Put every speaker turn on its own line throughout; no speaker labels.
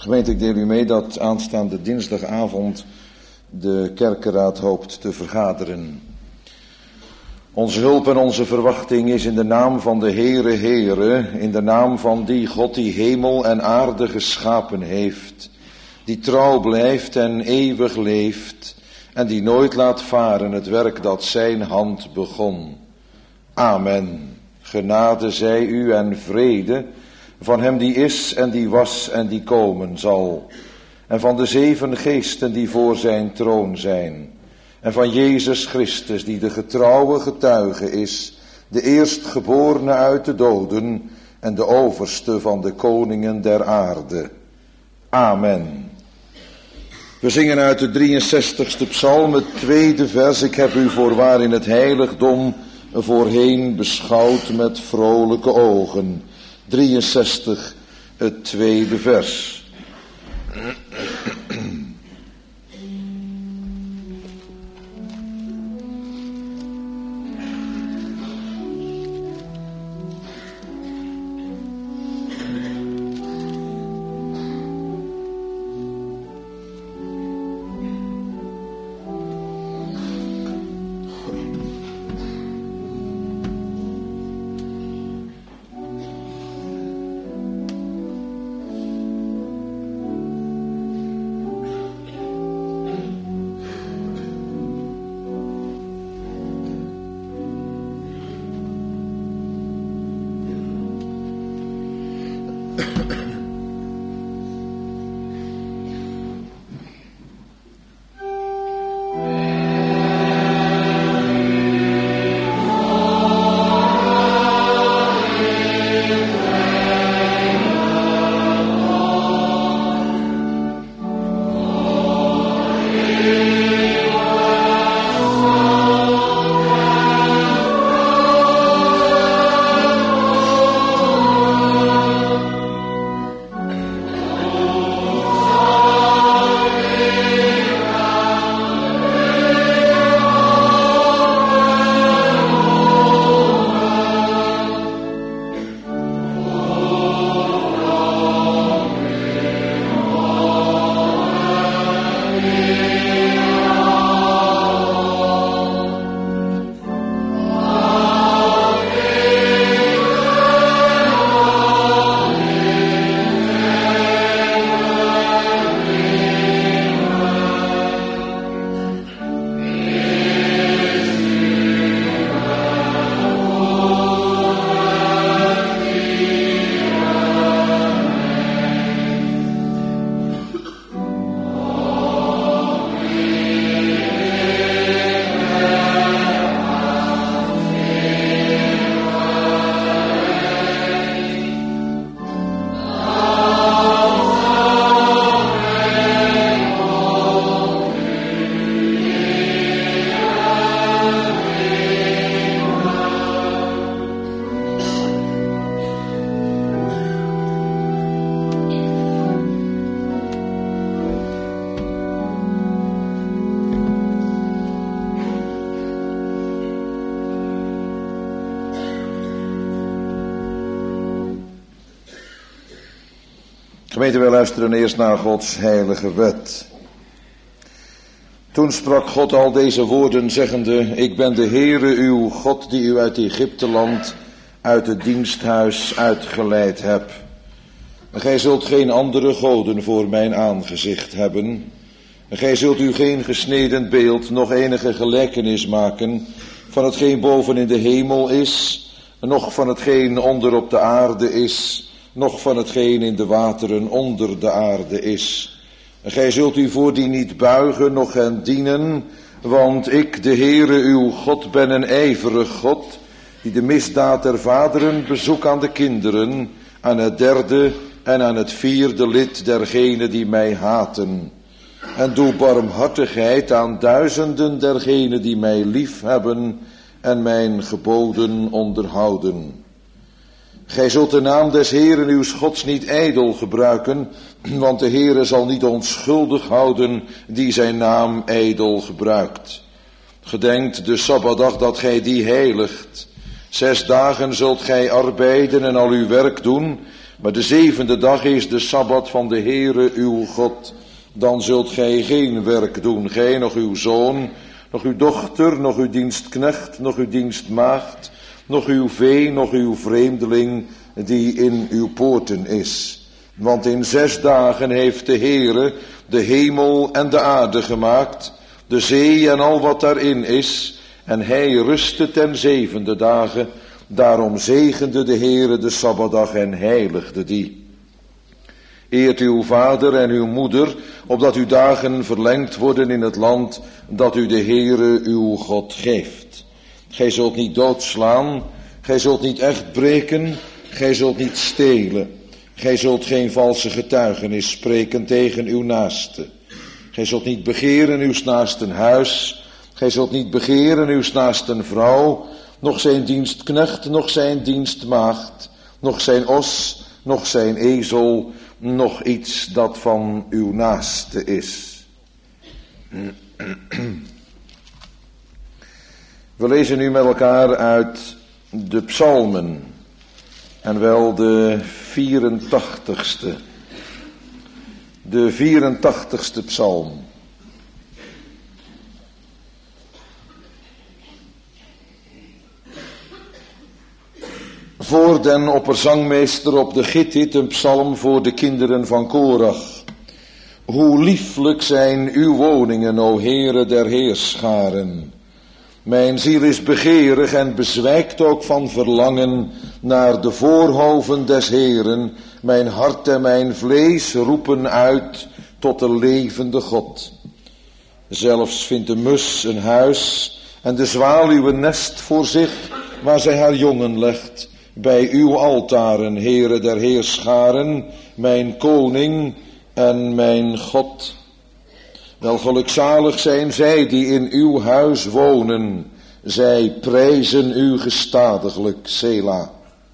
Gemeente, ik deel u mee dat aanstaande dinsdagavond de kerkenraad hoopt te vergaderen. Onze hulp en onze verwachting is in de naam van de Heere, in de naam van die God die hemel en aarde geschapen heeft, die trouw blijft en eeuwig leeft en die nooit laat varen het werk dat zijn hand begon. Amen. Genade zij u en vrede van hem die is en die was en die komen zal. En van de 7 geesten die voor zijn troon zijn. En van Jezus Christus die de getrouwe getuige is, de eerstgeborene uit de doden en de overste van de koningen der aarde. Amen. We zingen uit de 63ste psalm, het 2e vers. Ik heb u voorwaar in het heiligdom voorheen beschouwd met vrolijke ogen. 63, het 2e vers. Gemeente, wij luisteren eerst naar Gods heilige wet. Toen sprak God al deze woorden zeggende, ik ben de Heere uw God die u uit Egypteland, uit het diensthuis uitgeleid heb. En gij zult geen andere goden voor mijn aangezicht hebben. En gij zult u geen gesneden beeld, nog enige gelijkenis maken van hetgeen boven in de hemel is, noch van hetgeen onder op de aarde is, noch van hetgeen in de wateren onder de aarde is. En gij zult u voor die niet buigen, noch hen dienen, want ik, de Heere uw God, ben een ijverig God, die de misdaad der vaderen bezoek aan de kinderen, aan het 3e en aan het 4e lid dergenen die mij haten. En doe barmhartigheid aan duizenden dergenen die mij lief hebben en mijn geboden onderhouden. Gij zult de naam des Heeren uws Gods niet ijdel gebruiken, want de Heere zal niet onschuldig houden die zijn naam ijdel gebruikt. Gedenkt de Sabbatdag dat gij die heiligt. 6 dagen zult gij arbeiden en al uw werk doen, Maar de 7e dag is de Sabbat van de Heere uw God. Dan zult gij geen werk doen, gij, nog uw zoon, nog uw dochter, nog uw dienstknecht, nog uw dienstmaagd, nog uw vee, nog uw vreemdeling die in uw poorten is. Want in 6 dagen heeft de Heere de hemel en de aarde gemaakt, de zee en al wat daarin is, en hij rustte ten 7e dagen. Daarom zegende de Heere de Sabbatdag en heiligde die. Eert uw vader en uw moeder, opdat uw dagen verlengd worden in het land dat u de Heere uw God geeft. Gij zult niet doodslaan, gij zult niet echt breken, gij zult niet stelen. Gij zult geen valse getuigenis spreken tegen uw naaste. Gij zult niet begeren uws naasten huis, gij zult niet begeren uws naasten vrouw, nog zijn dienstknecht, nog zijn dienstmaagd, nog zijn os, nog zijn ezel, nog iets dat van uw naaste is. We lezen nu met elkaar uit de psalmen, en wel de 84ste. De 84ste psalm. Voor den opperzangmeester op de Gittith een psalm voor de kinderen van Korach. Hoe lieflijk zijn uw woningen, o Heere der heerscharen. Mijn ziel is begeerig en bezwijkt ook van verlangen naar de voorhoven des Heeren. Mijn hart en mijn vlees roepen uit tot de levende God. Zelfs vindt de mus een huis en de zwaluw een nest voor zich, waar zij haar jongen legt. Bij uw altaren, Heere der heerscharen, mijn koning en mijn God. Wel gelukzalig zijn zij die in uw huis wonen, zij prijzen u gestadiglijk, Sela.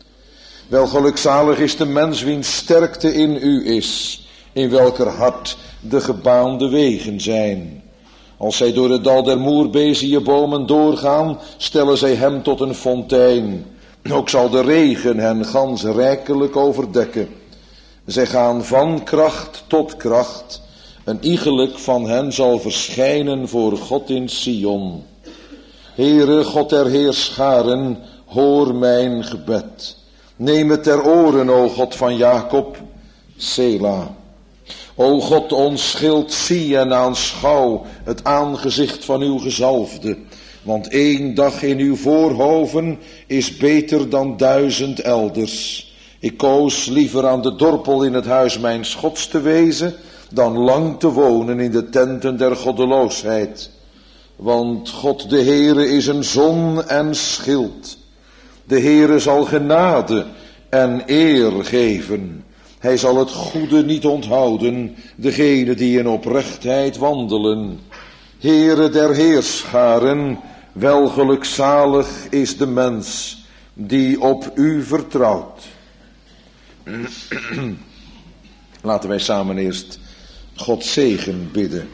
Wel gelukzalig is de mens wiens sterkte in u is, in welker hart de gebaande wegen zijn. Als zij door het dal der moerbezieënbomen doorgaan, stellen zij hem tot een fontein. Ook zal de regen hen gans rijkelijk overdekken. Zij gaan van kracht tot kracht. Een iegelijk van hen zal verschijnen voor God in Sion. Heere, God der heerscharen, hoor mijn gebed. Neem het ter oren, o God van Jacob, Sela. O God, ons schild, zie en aanschouw het aangezicht van uw gezalfde. Want 1 dag in uw voorhoven is beter dan 1000 elders. Ik koos liever aan de dorpel in het huis mijns Gods te wezen, dan lang te wonen in de tenten der goddeloosheid. Want God de Heere is een zon en schild. De Heere zal genade en eer geven. Hij zal het goede niet onthouden, degene die in oprechtheid wandelen. Heere der heerscharen, welgelukzalig is de mens die op u vertrouwt. Laten wij samen eerst Gods zegen bidden.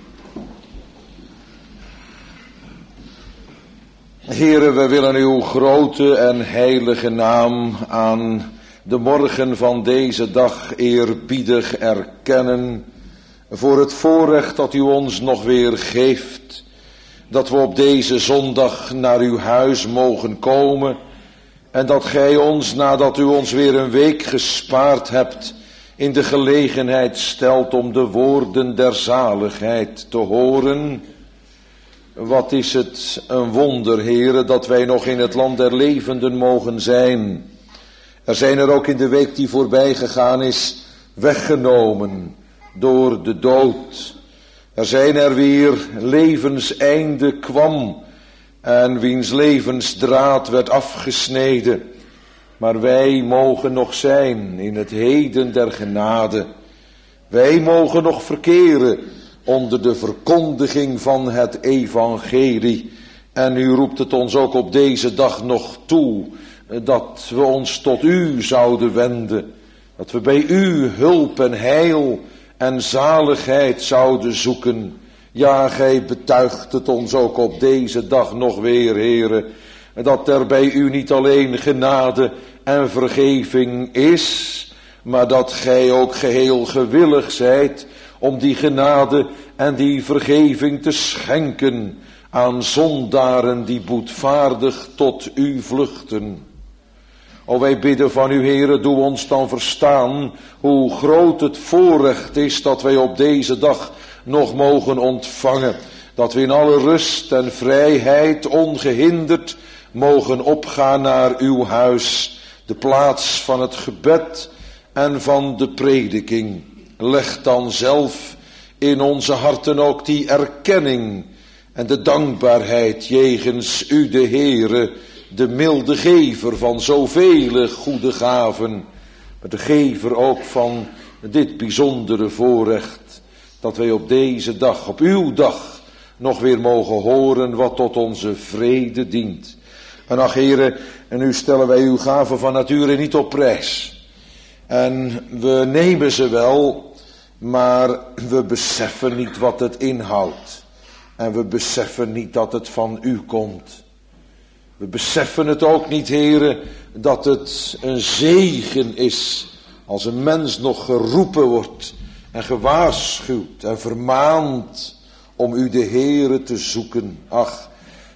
Heere, wij willen uw grote en heilige naam aan de morgen van deze dag eerbiedig erkennen, voor het voorrecht dat u ons nog weer geeft, dat we op deze zondag naar uw huis mogen komen, en dat gij ons, nadat u ons weer een week gespaard hebt, in de gelegenheid stelt om de woorden der zaligheid te horen. Wat is het een wonder, Heere, dat wij nog in het land der levenden mogen zijn. Er zijn er ook in de week die voorbij gegaan is, weggenomen door de dood. Er zijn er weer levenseinde kwam en wiens levensdraad werd afgesneden. Maar wij mogen nog zijn in het heden der genade. Wij mogen nog verkeren onder de verkondiging van het evangelie. En u roept het ons ook op deze dag nog toe, dat we ons tot u zouden wenden. Dat we bij u hulp en heil en zaligheid zouden zoeken. Ja, gij betuigt het ons ook op deze dag nog weer, Heere, dat er bij u niet alleen genade en vergeving is, maar dat gij ook geheel gewillig zijt om die genade en die vergeving te schenken aan zondaren die boetvaardig tot u vluchten. O, wij bidden van u, Heere, doe ons dan verstaan hoe groot het voorrecht is dat wij op deze dag nog mogen ontvangen. Dat we in alle rust en vrijheid ongehinderd mogen opgaan naar uw huis, de plaats van het gebed en van de prediking. Leg dan zelf in onze harten ook die erkenning en de dankbaarheid jegens u, de Heere, de milde gever van zoveel goede gaven, maar de gever ook van dit bijzondere voorrecht, dat wij op deze dag, op uw dag, nog weer mogen horen wat tot onze vrede dient. En ach, Heere, en nu stellen wij uw gaven van nature niet op prijs. En we nemen ze wel, maar we beseffen niet wat het inhoudt. En we beseffen niet dat het van u komt. We beseffen het ook niet, Heere, dat het een zegen is als een mens nog geroepen wordt en gewaarschuwd en vermaand om u, de Heere, te zoeken. Ach,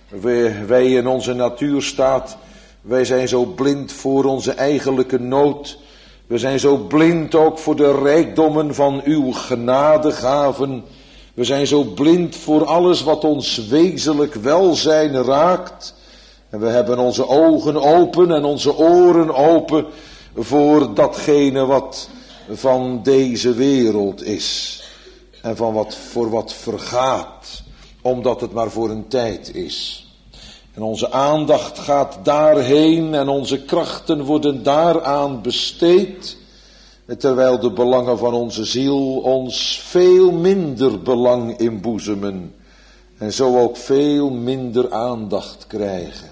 wij in onze natuurstaat, wij zijn zo blind voor onze eigenlijke nood. We zijn zo blind ook voor de rijkdommen van uw genadegaven. We zijn zo blind voor alles wat ons wezenlijk welzijn raakt. En we hebben onze ogen open en onze oren open voor datgene wat van deze wereld is. En voor wat vergaat, omdat het maar voor een tijd is. En onze aandacht gaat daarheen en onze krachten worden daaraan besteed, terwijl de belangen van onze ziel ons veel minder belang inboezemen en zo ook veel minder aandacht krijgen.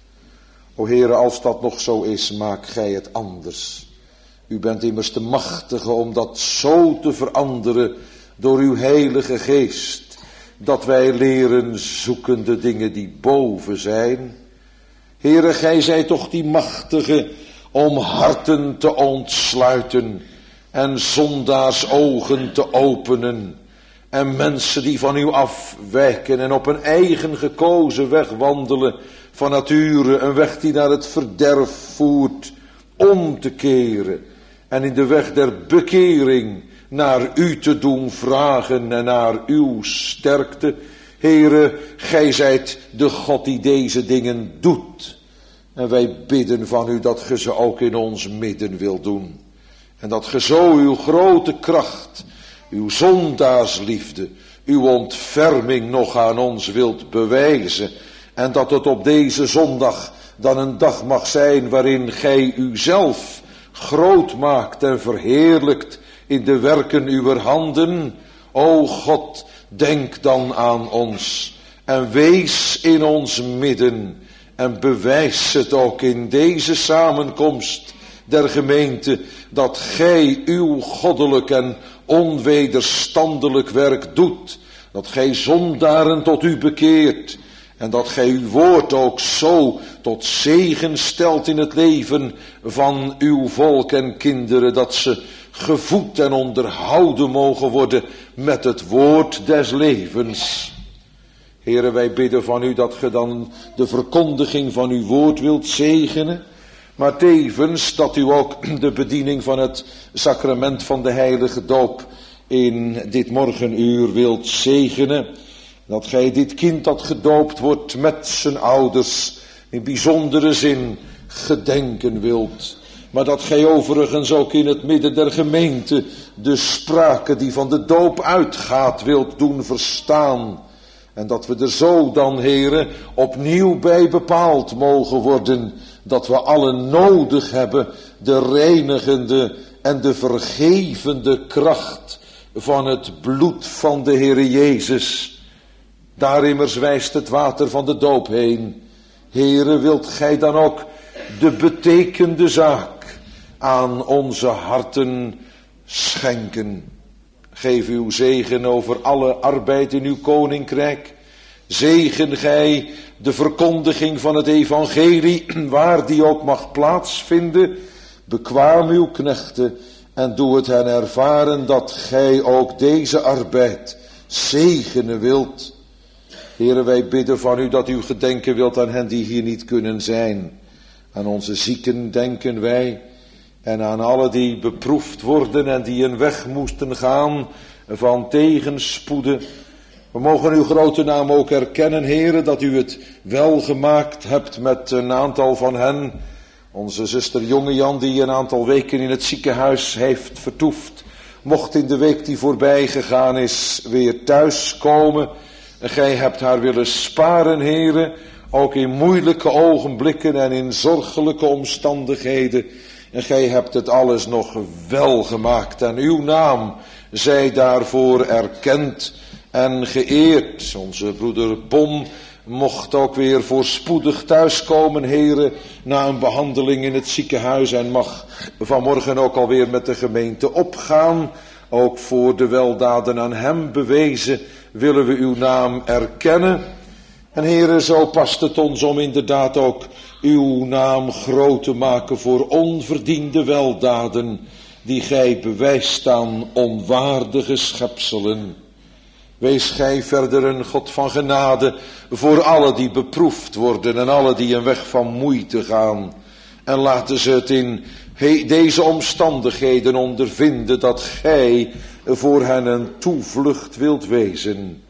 O Heere, als dat nog zo is, maak gij het anders. U bent immers de machtige om dat zo te veranderen door uw heilige geest, dat wij leren zoeken de dingen die boven zijn. Heere, gij zijt toch die machtige om harten te ontsluiten en zondaars ogen te openen en mensen die van u afwijken en op een eigen gekozen weg wandelen, van nature een weg die naar het verderf voert, om te keren en in de weg der bekering naar u te doen vragen en naar uw sterkte. Heere, gij zijt de God die deze dingen doet. En wij bidden van u dat ge ze ook in ons midden wilt doen. En dat ge zo uw grote kracht, uw zondaarsliefde, uw ontferming nog aan ons wilt bewijzen. En dat het op deze zondag dan een dag mag zijn waarin gij uzelf groot maakt en verheerlijkt in de werken uwer handen. O God, denk dan aan ons en wees in ons midden en bewijs het ook in deze samenkomst der gemeente dat gij uw goddelijk en onwederstandelijk werk doet, dat gij zondaren tot u bekeert en dat gij uw woord ook zo tot zegen stelt in het leven van uw volk en kinderen, dat ze gevoed en onderhouden mogen worden met het woord des levens. Heere, wij bidden van u dat ge dan de verkondiging van uw woord wilt zegenen, maar tevens dat u ook de bediening van het sacrament van de heilige doop in dit morgenuur wilt zegenen. Dat gij dit kind dat gedoopt wordt met zijn ouders in bijzondere zin gedenken wilt. Maar dat gij overigens ook in het midden der gemeente de sprake die van de doop uitgaat wilt doen verstaan. En dat we er zo dan, Heere, opnieuw bij bepaald mogen worden, dat we allen nodig hebben de reinigende en de vergevende kracht van het bloed van de Heere Jezus. Daar immers wijst het water van de doop heen. Heere, wilt gij dan ook de betekende zaak aan onze harten schenken. Geef uw zegen over alle arbeid in uw koninkrijk. Zegen gij de verkondiging van het evangelie, waar die ook mag plaatsvinden. Bekwaam uw knechten En doe het hen ervaren dat gij ook deze arbeid zegenen wilt. Heere, wij bidden van u dat u gedenken wilt aan hen die hier niet kunnen zijn. Aan onze zieken denken wij. En aan alle die beproefd worden en die een weg moesten gaan van tegenspoeden. We mogen uw grote naam ook erkennen, Heere, dat u het wel gemaakt hebt met een aantal van hen. Onze zuster Jongejan, die een aantal weken in het ziekenhuis heeft vertoefd, mocht in de week die voorbij gegaan is weer thuiskomen. En gij hebt haar willen sparen, Heere, ook in moeilijke ogenblikken en in zorgelijke omstandigheden. En gij hebt het alles nog wel gemaakt en uw naam zij daarvoor erkend en geëerd. Onze broeder Bon mocht ook weer voorspoedig thuiskomen, Heere, na een behandeling in het ziekenhuis en mag vanmorgen ook alweer met de gemeente opgaan. Ook voor de weldaden aan hem bewezen willen we uw naam erkennen. En Heere, zo past het ons om inderdaad ook uw naam groot te maken voor onverdiende weldaden die gij bewijst aan onwaardige schepselen. Wees gij verder een God van genade voor alle die beproefd worden en alle die een weg van moeite gaan. En laten ze het in deze omstandigheden ondervinden dat gij voor hen een toevlucht wilt wezen.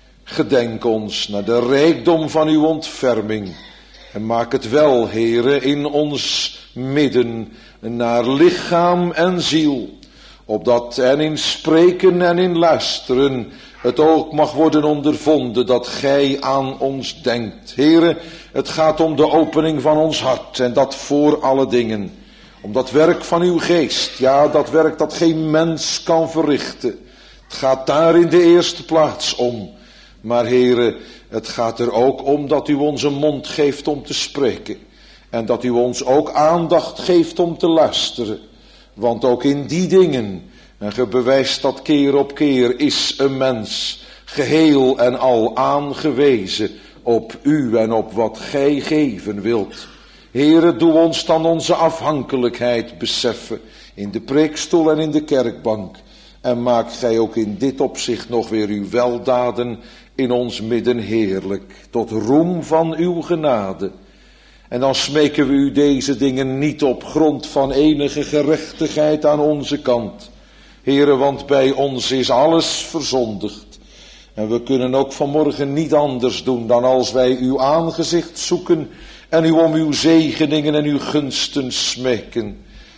Gedenk ons naar de rijkdom van uw ontferming. En maak het wel, Heere, in ons midden naar lichaam en ziel. Opdat en in spreken en in luisteren het ook mag worden ondervonden dat gij aan ons denkt. Heere, het gaat om de opening van ons hart en dat voor alle dingen. Om dat werk van uw geest, ja, dat werk dat geen mens kan verrichten. Het gaat daar in de eerste plaats om. Maar Heere, het gaat er ook om dat u ons een mond geeft om te spreken. En dat u ons ook aandacht geeft om te luisteren. Want ook in die dingen, en ge bewijst dat keer op keer, is een mens geheel en al aangewezen op u en op wat gij geven wilt. Heere, doe ons dan onze afhankelijkheid beseffen in de preekstoel en in de kerkbank. En maak gij ook in dit opzicht nog weer uw weldaden in ons midden heerlijk, tot roem van uw genade. En dan smeken we u deze dingen niet op grond van enige gerechtigheid aan onze kant. Heere, want bij ons is alles verzondigd. En we kunnen ook vanmorgen niet anders doen dan als wij uw aangezicht zoeken en u om uw zegeningen en uw gunsten smeken.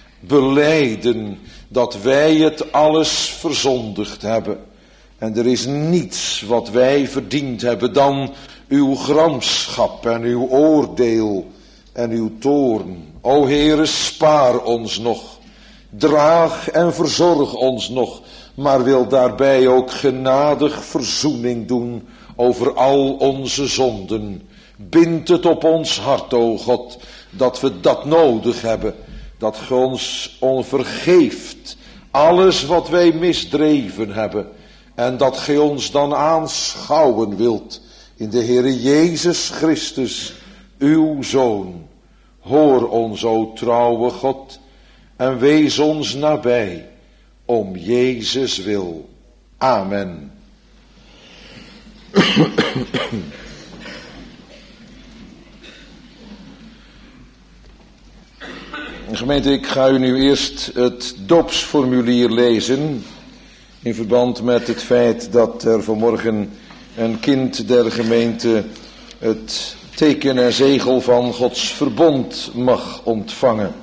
Belijden dat wij het alles verzondigd hebben. En er is niets wat wij verdiend hebben dan uw gramschap en uw oordeel en uw toorn. O Heere, spaar ons nog. Draag en verzorg ons nog. Maar wil daarbij ook genadig verzoening doen over al onze zonden. Bind het op ons hart, o God, dat we dat nodig hebben. Dat ge ons vergeeft alles wat wij misdreven hebben. En dat gij ons dan aanschouwen wilt in de Heere Jezus Christus, uw Zoon. Hoor ons, o trouwe God, en wees ons nabij, om Jezus wil. Amen. Gemeente, ik ga u nu eerst het doopsformulier lezen, in verband met het feit dat er vanmorgen een kind der gemeente het teken en zegel van Gods verbond mag ontvangen.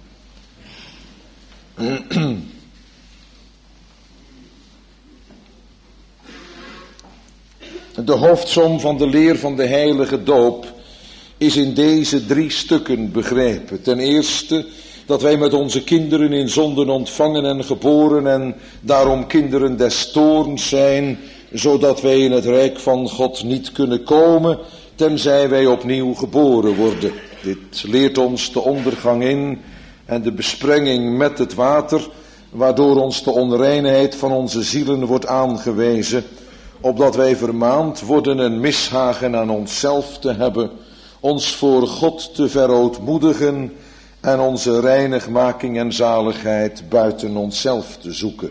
De hoofdsom van de leer van de heilige doop is in deze 3 stukken begrepen. Ten eerste dat wij met onze kinderen in zonden ontvangen en geboren en daarom kinderen des toorns zijn, zodat wij in het rijk van God niet kunnen komen, tenzij wij opnieuw geboren worden. Dit leert ons de ondergang in en de besprenging met het water, waardoor ons de onreinheid van onze zielen wordt aangewezen, opdat wij vermaand worden een mishagen aan onszelf te hebben, ons voor God te verootmoedigen en onze reinigmaking en zaligheid buiten onszelf te zoeken.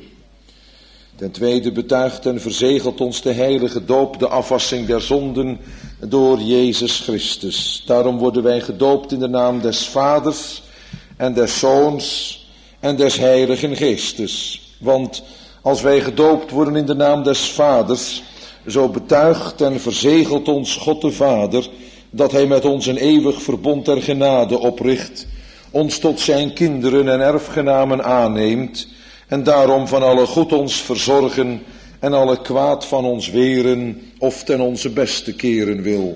Ten tweede betuigt en verzegelt ons de heilige doop de afwassing der zonden door Jezus Christus. Daarom worden wij gedoopt in de naam des Vaders en des Zoons en des Heiligen Geestes. Want als wij gedoopt worden in de naam des Vaders, zo betuigt en verzegelt ons God de Vader dat hij met ons een eeuwig verbond der genade opricht, ons tot zijn kinderen en erfgenamen aanneemt en daarom van alle goed ons verzorgen en alle kwaad van ons weren of ten onze beste keren wil.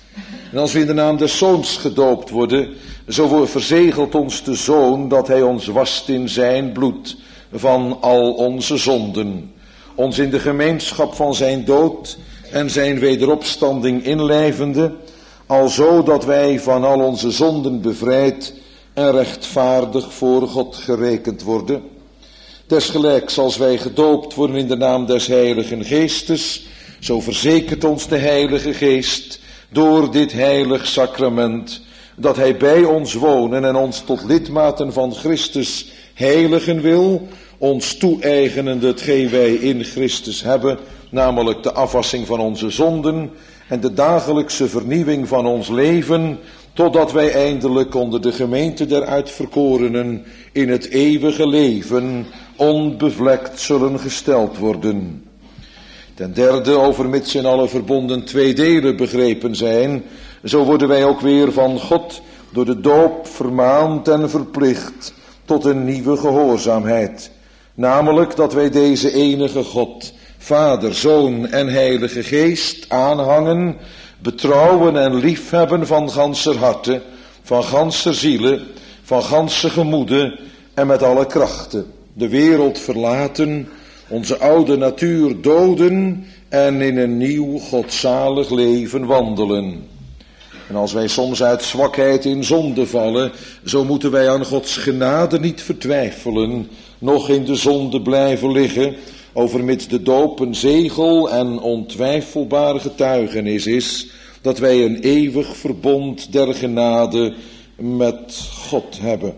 En als we in de naam des Zoons gedoopt worden, zo verzegelt ons de Zoon dat hij ons wast in zijn bloed van al onze zonden, ons in de gemeenschap van zijn dood en zijn wederopstanding inlijvende, alzo dat wij van al onze zonden bevrijd en rechtvaardig voor God gerekend worden. Desgelijks als wij gedoopt worden in de naam des Heiligen Geestes, zo verzekert ons de Heilige Geest door dit heilig sacrament dat hij bij ons wonen en ons tot lidmaten van Christus heiligen wil, ons toe-eigenende hetgeen wij in Christus hebben, namelijk de afwassing van onze zonden en de dagelijkse vernieuwing van ons leven, totdat wij eindelijk onder de gemeente der uitverkorenen in het eeuwige leven onbevlekt zullen gesteld worden. Ten derde, overmits in alle verbonden twee delen begrepen zijn, zo worden wij ook weer van God door de doop vermaand en verplicht tot een nieuwe gehoorzaamheid. Namelijk dat wij deze enige God, Vader, Zoon en Heilige Geest aanhangen, betrouwen en liefhebben van ganser harte, van ganser ziele, van ganse gemoede en met alle krachten. De wereld verlaten, onze oude natuur doden en in een nieuw godzalig leven wandelen. En als wij soms uit zwakheid in zonde vallen, zo moeten wij aan Gods genade niet vertwijfelen, noch in de zonde blijven liggen, overmits de doop een zegel en ontwijfelbare getuigenis is, dat wij een eeuwig verbond der genade met God hebben.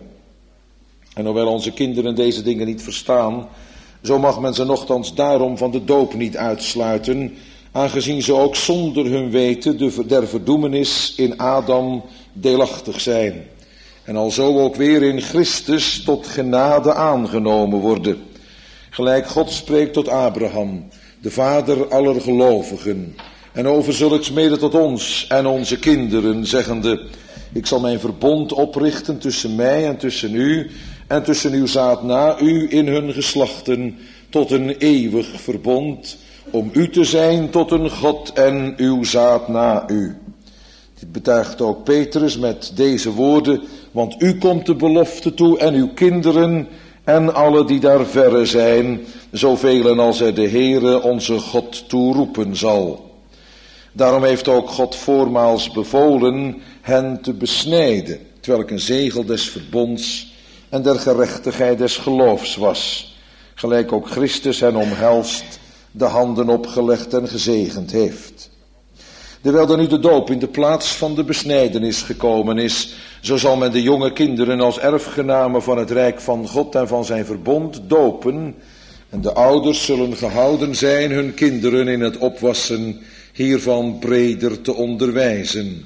En hoewel onze kinderen deze dingen niet verstaan, zo mag men ze nochtans daarom van de doop niet uitsluiten, aangezien ze ook zonder hun weten der verdoemenis in Adam deelachtig zijn. En alzo ook weer in Christus tot genade aangenomen worden. Gelijk God spreekt tot Abraham, de vader aller gelovigen, en over zulks mede tot ons en onze kinderen, zeggende: ik zal mijn verbond oprichten tussen mij en tussen u, en tussen uw zaad na u in hun geslachten, tot een eeuwig verbond, om u te zijn tot een God en uw zaad na u. Dit betuigt ook Petrus met deze woorden: want u komt de belofte toe en uw kinderen en alle die daar verre zijn, zoveel als er de Heere onze God toeroepen zal. Daarom heeft ook God voormaals bevolen hen te besnijden, terwijl een zegel des verbonds en der gerechtigheid des geloofs was, gelijk ook Christus hen omhelst, de handen opgelegd en gezegend heeft. Terwijl dan nu de doop in de plaats van de besnijdenis gekomen is, zo zal men de jonge kinderen als erfgenamen van het rijk van God en van zijn verbond dopen, en de ouders zullen gehouden zijn hun kinderen in het opwassen hiervan breder te onderwijzen.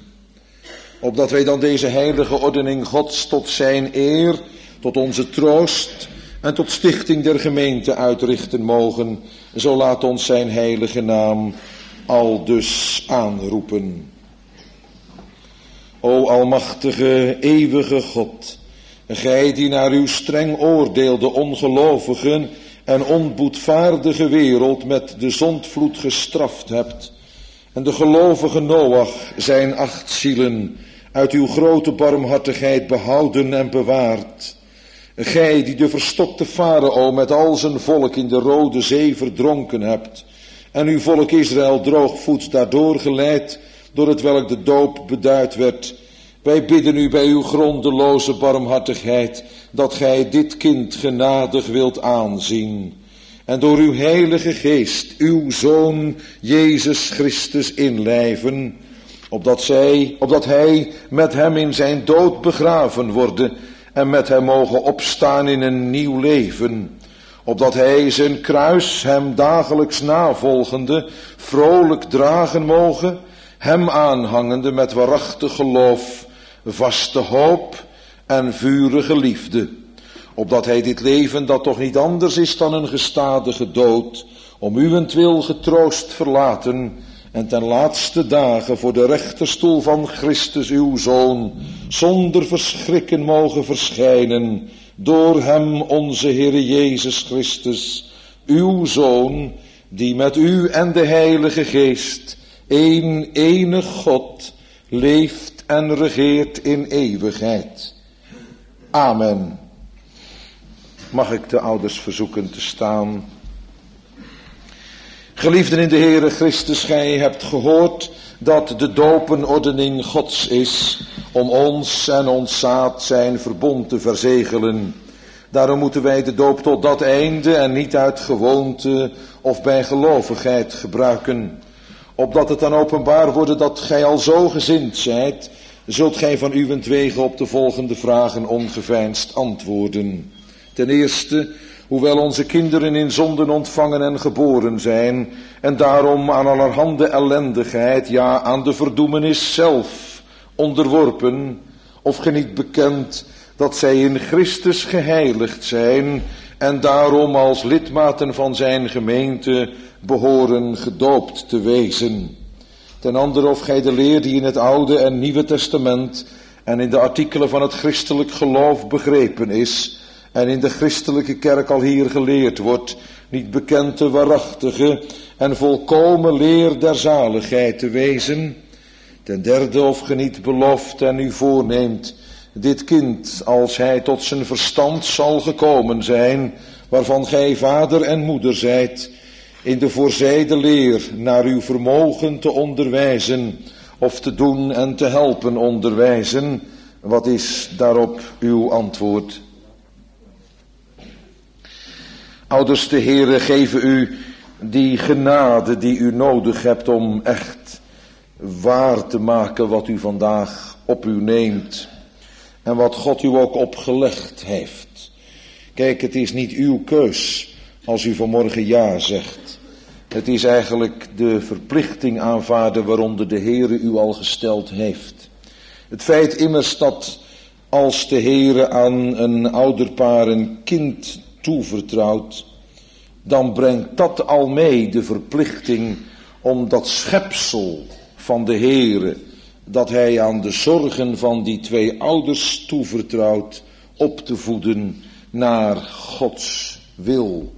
Opdat wij dan deze heilige ordening Gods tot zijn eer, tot onze troost en tot stichting der gemeente uitrichten mogen, zo laat ons zijn heilige naam aldus aanroepen. O almachtige, eeuwige God, gij die naar uw streng oordeel de ongelovigen en onboedvaardige wereld met de zondvloed gestraft hebt, en de gelovige Noach zijn 8 zielen uit uw grote barmhartigheid behouden en bewaard. Gij die de verstokte Farao met al zijn volk in de Rode Zee verdronken hebt, en uw volk Israël droogvoets daardoor geleid, door het welk de doop beduid werd. Wij bidden u bij uw grondeloze barmhartigheid, dat gij dit kind genadig wilt aanzien, en door uw heilige geest, uw Zoon Jezus Christus inlijven, opdat hij met hem in zijn dood begraven worden, en met hem mogen opstaan in een nieuw leven, opdat hij zijn kruis hem dagelijks navolgende vrolijk dragen mogen, hem aanhangende met waarachtig geloof, vaste hoop en vurige liefde, opdat hij dit leven, dat toch niet anders is dan een gestadige dood, om uwentwil getroost verlaten en ten laatste dagen voor de rechterstoel van Christus uw Zoon zonder verschrikken mogen verschijnen, door hem onze Heere Jezus Christus, uw Zoon, die met u en de Heilige Geest, één enig God, leeft en regeert in eeuwigheid. Amen. Mag ik de ouders verzoeken te staan? Geliefden in de Heere Christus, gij hebt gehoord dat de doop een ordening Gods is, om ons en ons zaad zijn verbond te verzegelen. Daarom moeten wij de doop tot dat einde en niet uit gewoonte of bijgelovigheid gebruiken. Opdat het dan openbaar wordt dat gij al zo gezind zijt, zult gij van uwentwege op de volgende vragen ongeveinsd antwoorden. Ten eerste, hoewel onze kinderen in zonden ontvangen en geboren zijn, en daarom aan allerhande ellendigheid, ja aan de verdoemenis zelf onderworpen, of ge niet bekend dat zij in Christus geheiligd zijn, en daarom als lidmaten van zijn gemeente behoren gedoopt te wezen. Ten andere, of gij de leer die in het Oude en Nieuwe Testament en in de artikelen van het christelijk geloof begrepen is, en in de christelijke kerk al hier geleerd wordt, niet bekend de waarachtige en volkomen leer der zaligheid te wezen. Ten derde, of ge niet belooft en u voorneemt dit kind, als hij tot zijn verstand zal gekomen zijn, waarvan gij vader en moeder zijt, in de voorzijde leer naar uw vermogen te onderwijzen, of te doen en te helpen onderwijzen. Wat is daarop uw antwoord? Ouders, de Heere geven u die genade die u nodig hebt om echt waar te maken wat u vandaag op u neemt. En wat God u ook opgelegd heeft. Kijk, het is niet uw keus als u vanmorgen ja zegt. Het is eigenlijk de verplichting aanvaarden waaronder de Heere u al gesteld heeft. Het feit immers dat als de Heere aan een ouderpaar een kind toevertrouwt, dan brengt dat al mee de verplichting om dat schepsel van de Heere, dat hij aan de zorgen van die twee ouders toevertrouwt, op te voeden naar Gods wil.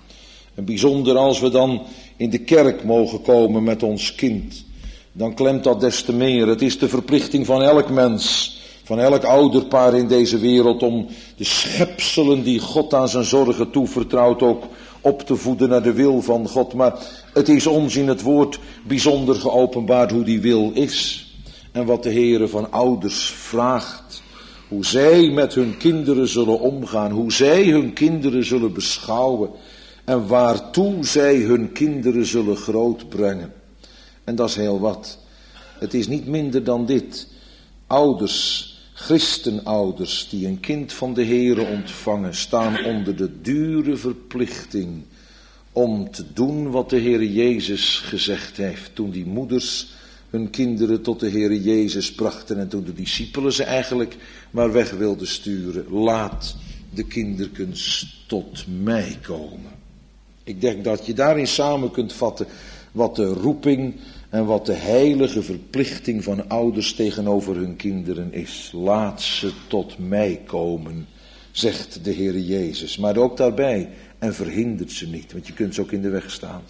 En bijzonder als we dan in de kerk mogen komen met ons kind, dan klemt dat des te meer. Het is de verplichting van elk mens, van elk ouderpaar in deze wereld, om de schepselen die God aan zijn zorgen toevertrouwt ook op te voeden naar de wil van God. Maar het is ons in het woord bijzonder geopenbaard hoe die wil is. En wat de Heere van ouders vraagt. Hoe zij met hun kinderen zullen omgaan. Hoe zij hun kinderen zullen beschouwen. En waartoe zij hun kinderen zullen grootbrengen. En dat is heel wat. Het is niet minder dan dit. Ouders, christenouders die een kind van de Heere ontvangen, staan onder de dure verplichting om te doen wat de Heere Jezus gezegd heeft. Toen die moeders hun kinderen tot de Heere Jezus brachten en toen de discipelen ze eigenlijk maar weg wilden sturen. Laat de kinderkens tot mij komen. Ik denk dat je daarin samen kunt vatten wat de roeping en wat de heilige verplichting van ouders tegenover hun kinderen is. Laat ze tot mij komen, zegt de Heere Jezus. Maar ook daarbij, en verhindert ze niet, want je kunt ze ook in de weg staan.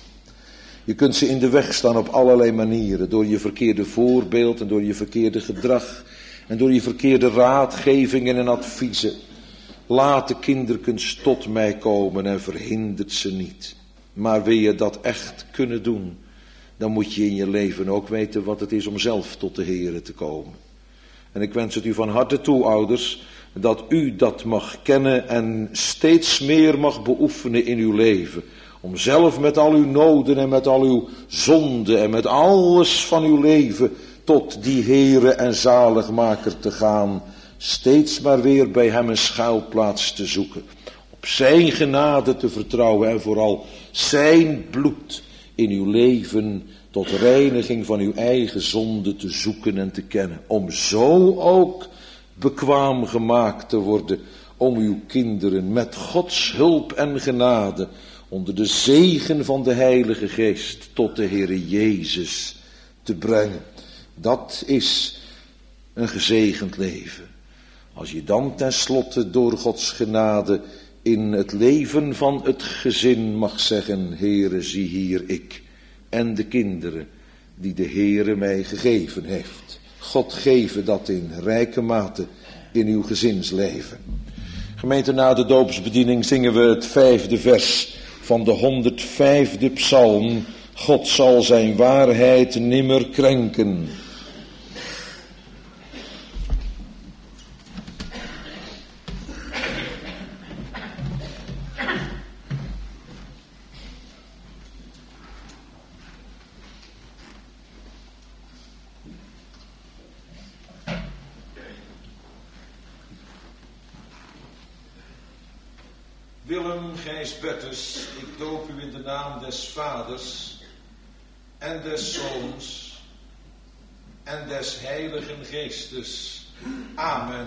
Je kunt ze in de weg staan op allerlei manieren, door je verkeerde voorbeeld en door je verkeerde gedrag en door je verkeerde raadgevingen en adviezen. Laat de kinderkens tot mij komen en verhindert ze niet. Maar wil je dat echt kunnen doen, dan moet je in je leven ook weten wat het is om zelf tot de Heere te komen. En ik wens het u van harte toe, ouders, dat u dat mag kennen en steeds meer mag beoefenen in uw leven. Om zelf met al uw noden en met al uw zonden en met alles van uw leven tot die Heere en zaligmaker te gaan, steeds maar weer bij hem een schuilplaats te zoeken. Op zijn genade te vertrouwen en vooral zijn bloed in uw leven tot reiniging van uw eigen zonde te zoeken en te kennen. Om zo ook bekwaam gemaakt te worden om uw kinderen met Gods hulp en genade onder de zegen van de Heilige Geest tot de Heere Jezus te brengen. Dat is een gezegend leven. Als je dan tenslotte door Gods genade in het leven van het gezin mag zeggen: Heere, zie hier ik en de kinderen die de Heere mij gegeven heeft. God geven dat in rijke mate in uw gezinsleven. Gemeente, na de doopsbediening zingen we het 5e vers van de 105e psalm. God zal zijn waarheid nimmer krenken. Willem Gijsbertus, ik doop u in de naam des Vaders en des Zoons en des Heiligen Geestes. Amen.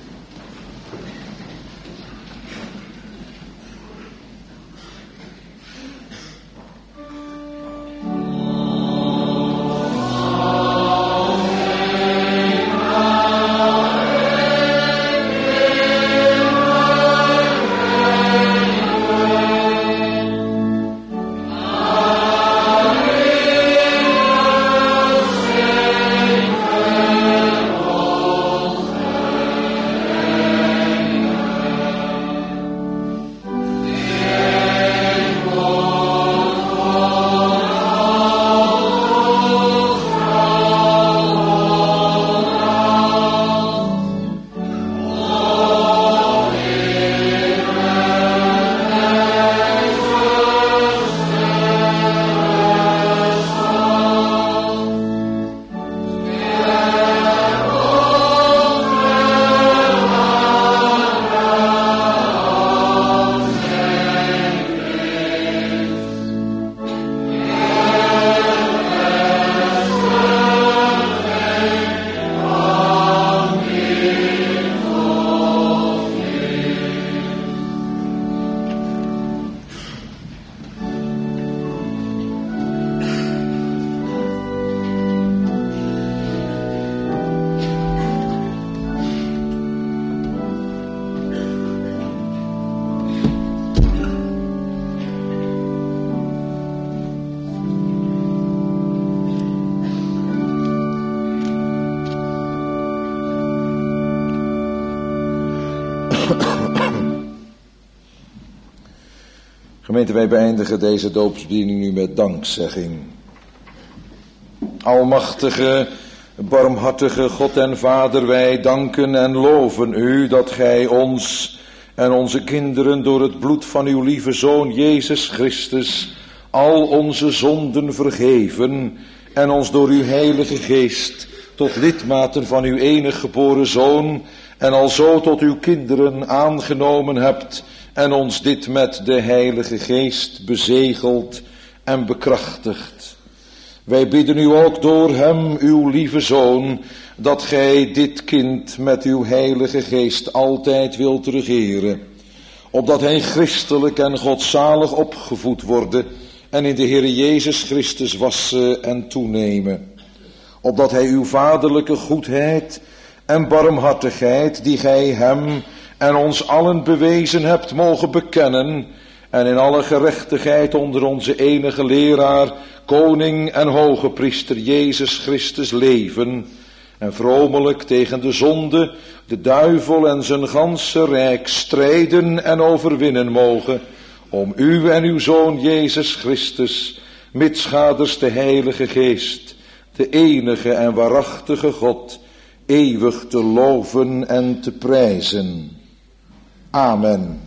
Gemeente, wij beëindigen deze doopsbediening nu met dankzegging. Almachtige, barmhartige God en Vader, wij danken en loven u dat gij ons en onze kinderen door het bloed van uw lieve Zoon Jezus Christus al onze zonden vergeven en ons door uw Heilige Geest tot lidmaten van uw enig geboren Zoon en alzo tot uw kinderen aangenomen hebt en ons dit met de Heilige Geest bezegeld en bekrachtigt. Wij bidden u ook door hem, uw lieve Zoon, dat gij dit kind met uw Heilige Geest altijd wilt regeren, opdat hij christelijk en godzalig opgevoed worden en in de Heere Jezus Christus wassen en toenemen, opdat hij uw vaderlijke goedheid en barmhartigheid, die gij hem en ons allen bewezen hebt, mogen bekennen en in alle gerechtigheid onder onze enige leraar, koning en hoge priester Jezus Christus leven en vromelijk tegen de zonde, de duivel en zijn ganse rijk strijden en overwinnen mogen, om u en uw Zoon Jezus Christus, mitsgaders de Heilige Geest, de enige en waarachtige God, eeuwig te loven en te prijzen. Amen.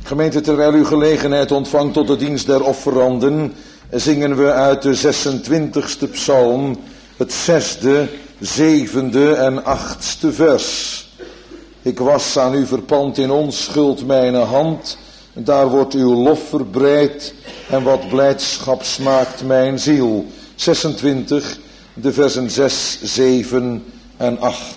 Gemeente, terwijl u gelegenheid ontvangt tot de dienst der offeranden, zingen we uit de 26e psalm het 6e, 7e en 8e vers. Ik was aan u verpand in onschuld mijne hand, daar wordt uw lof verbreid en wat blijdschap smaakt mijn ziel. 26, de versen 6, 7 en 8.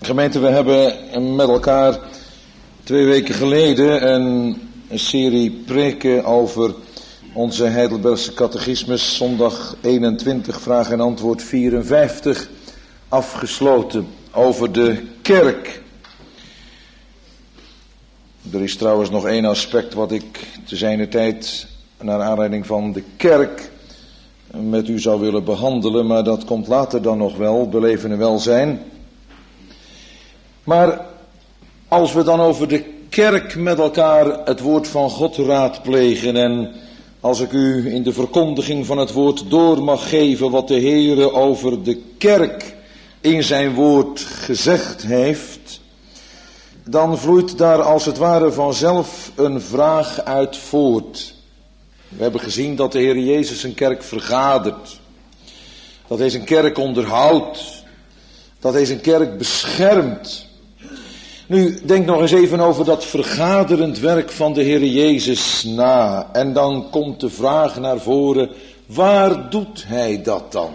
Gemeente, we hebben met elkaar 2 weken geleden een serie preken over onze Heidelbergse catechismus, zondag 21, vraag en antwoord 54, afgesloten over de kerk. Er is trouwens nog 1 aspect wat ik te zijner tijd naar aanleiding van de kerk met u zou willen behandelen, maar dat komt later dan nog wel, beleven en welzijn. Maar als we dan over de kerk met elkaar het woord van God raadplegen en als ik u in de verkondiging van het woord door mag geven wat de Heere over de kerk in zijn woord gezegd heeft, dan vloeit daar als het ware vanzelf een vraag uit voort. We hebben gezien dat de Heer Jezus een kerk vergadert, dat hij zijn kerk onderhoudt, dat hij zijn kerk beschermt. Nu, denk nog eens even over dat vergaderend werk van de Heer Jezus na. En dan komt de vraag naar voren, waar doet hij dat dan?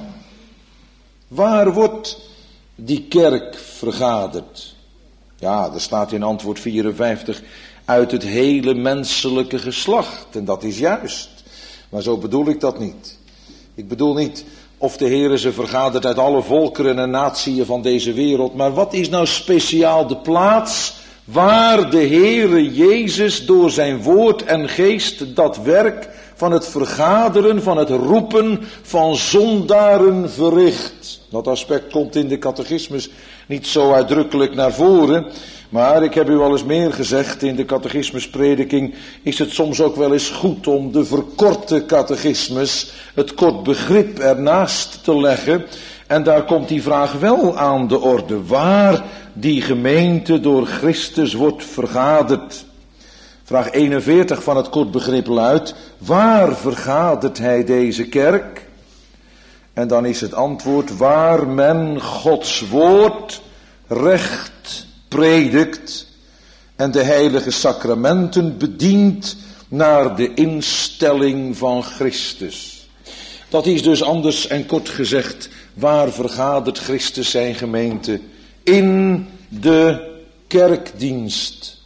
Waar wordt die kerk vergaderd? Ja, er staat in antwoord 54, uit het hele menselijke geslacht. En dat is juist. Maar zo bedoel ik dat niet. Ik bedoel niet of de Heere ze vergadert uit alle volkeren en natieën van deze wereld. Maar wat is nou speciaal de plaats waar de Heere Jezus door zijn woord en geest dat werk van het vergaderen, van het roepen van zondaren verricht? Dat aspect komt in de catechismus niet zo uitdrukkelijk naar voren. Maar ik heb u al eens meer gezegd, in de catechismusprediking is het soms ook wel eens goed om de verkorte catechismus, het kort begrip ernaast te leggen. En daar komt die vraag wel aan de orde, waar die gemeente door Christus wordt vergaderd. Vraag 41 van het kort begrip luidt, waar vergadert hij deze kerk? En dan is het antwoord, waar men Gods woord recht predikt en de heilige sacramenten bedient naar de instelling van Christus. Dat is dus anders en kort gezegd, waar vergadert Christus zijn gemeente? In de kerkdienst.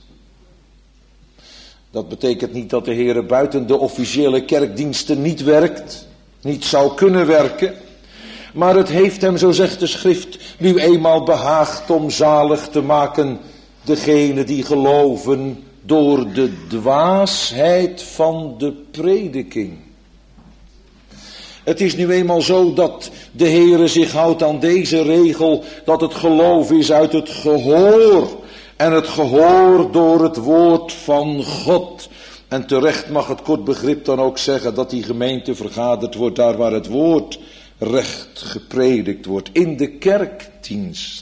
Dat betekent niet dat de Heere buiten de officiële kerkdiensten niet werkt, niet zou kunnen werken. Maar het heeft hem, zo zegt de schrift, nu eenmaal behaagd om zalig te maken degene die geloven door de dwaasheid van de prediking. Het is nu eenmaal zo dat de Heere zich houdt aan deze regel, dat het geloof is uit het gehoor en het gehoor door het woord van God. En terecht mag het kort begrip dan ook zeggen dat die gemeente vergaderd wordt daar waar het woord recht gepredikt wordt, in de kerkdienst.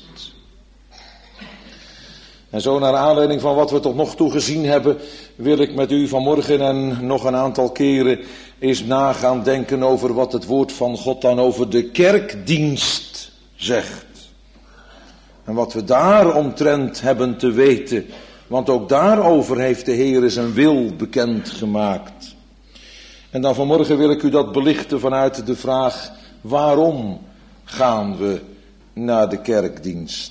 En zo naar aanleiding van wat we tot nog toe gezien hebben, wil ik met u vanmorgen en nog een aantal keren eens nagaan denken over wat het woord van God dan over de kerkdienst zegt. En wat we daaromtrent hebben te weten, want ook daarover heeft de Heer zijn wil bekendgemaakt. En dan vanmorgen wil ik u dat belichten vanuit de vraag, waarom gaan we naar de kerkdienst?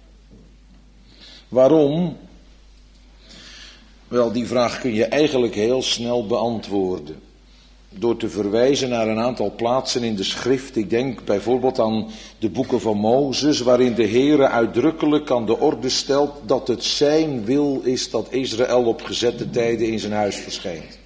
Waarom? Wel, die vraag kun je eigenlijk heel snel beantwoorden. Door te verwijzen naar een aantal plaatsen in de schrift. Ik denk bijvoorbeeld aan de boeken van Mozes, waarin de Heere uitdrukkelijk aan de orde stelt dat het zijn wil is dat Israël op gezette tijden in zijn huis verschijnt.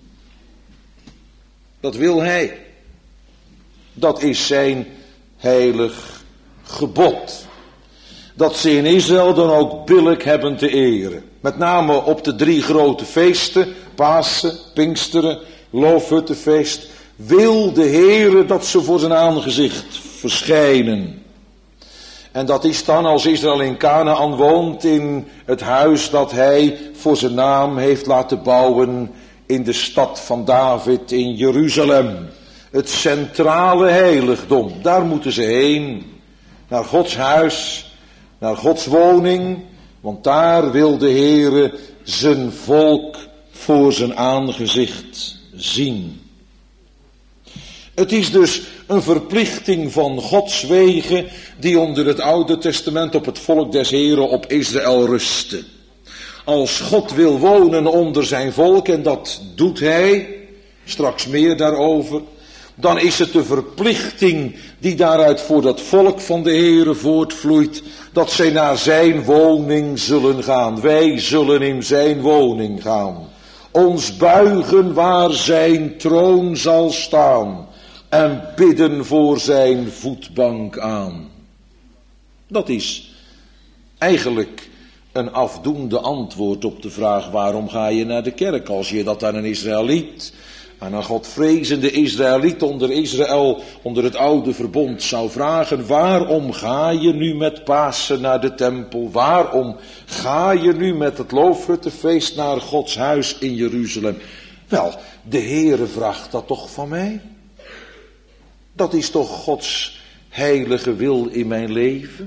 Dat wil hij. Dat is zijn heilig gebod. Dat ze in Israël dan ook billijk hebben te eren. Met name op de 3 grote feesten, Pasen, Pinksteren, Loofhuttenfeest, wil de Heere dat ze voor zijn aangezicht verschijnen. En dat is dan als Israël in Kanaan woont in het huis dat hij voor zijn naam heeft laten bouwen in de stad van David in Jeruzalem. Het centrale heiligdom, daar moeten ze heen. Naar Gods huis, naar Gods woning, want daar wil de Heere zijn volk voor zijn aangezicht zien. Het is dus Een verplichting van Gods wegen die onder het Oude Testament op het volk des Heren, op Israël rustte. Als God wil wonen onder zijn volk, en dat doet hij, straks meer daarover, dan is het de verplichting die daaruit voor dat volk van de Heere voortvloeit, dat zij naar zijn woning zullen gaan. Wij zullen in zijn woning gaan. Ons buigen waar zijn troon zal staan en bidden voor zijn voetbank aan. Dat is eigenlijk een afdoende antwoord op de vraag: waarom ga je naar de kerk? Als je dat aan een Israëliet, aan een Godvrezende Israëliet onder Israël, onder het oude verbond zou vragen: waarom ga je nu met Pasen naar de tempel? Waarom ga je nu met het loofhuttenfeest naar Gods huis in Jeruzalem? Wel, de Heere vraagt dat toch van mij? Dat is toch Gods heilige wil in mijn leven?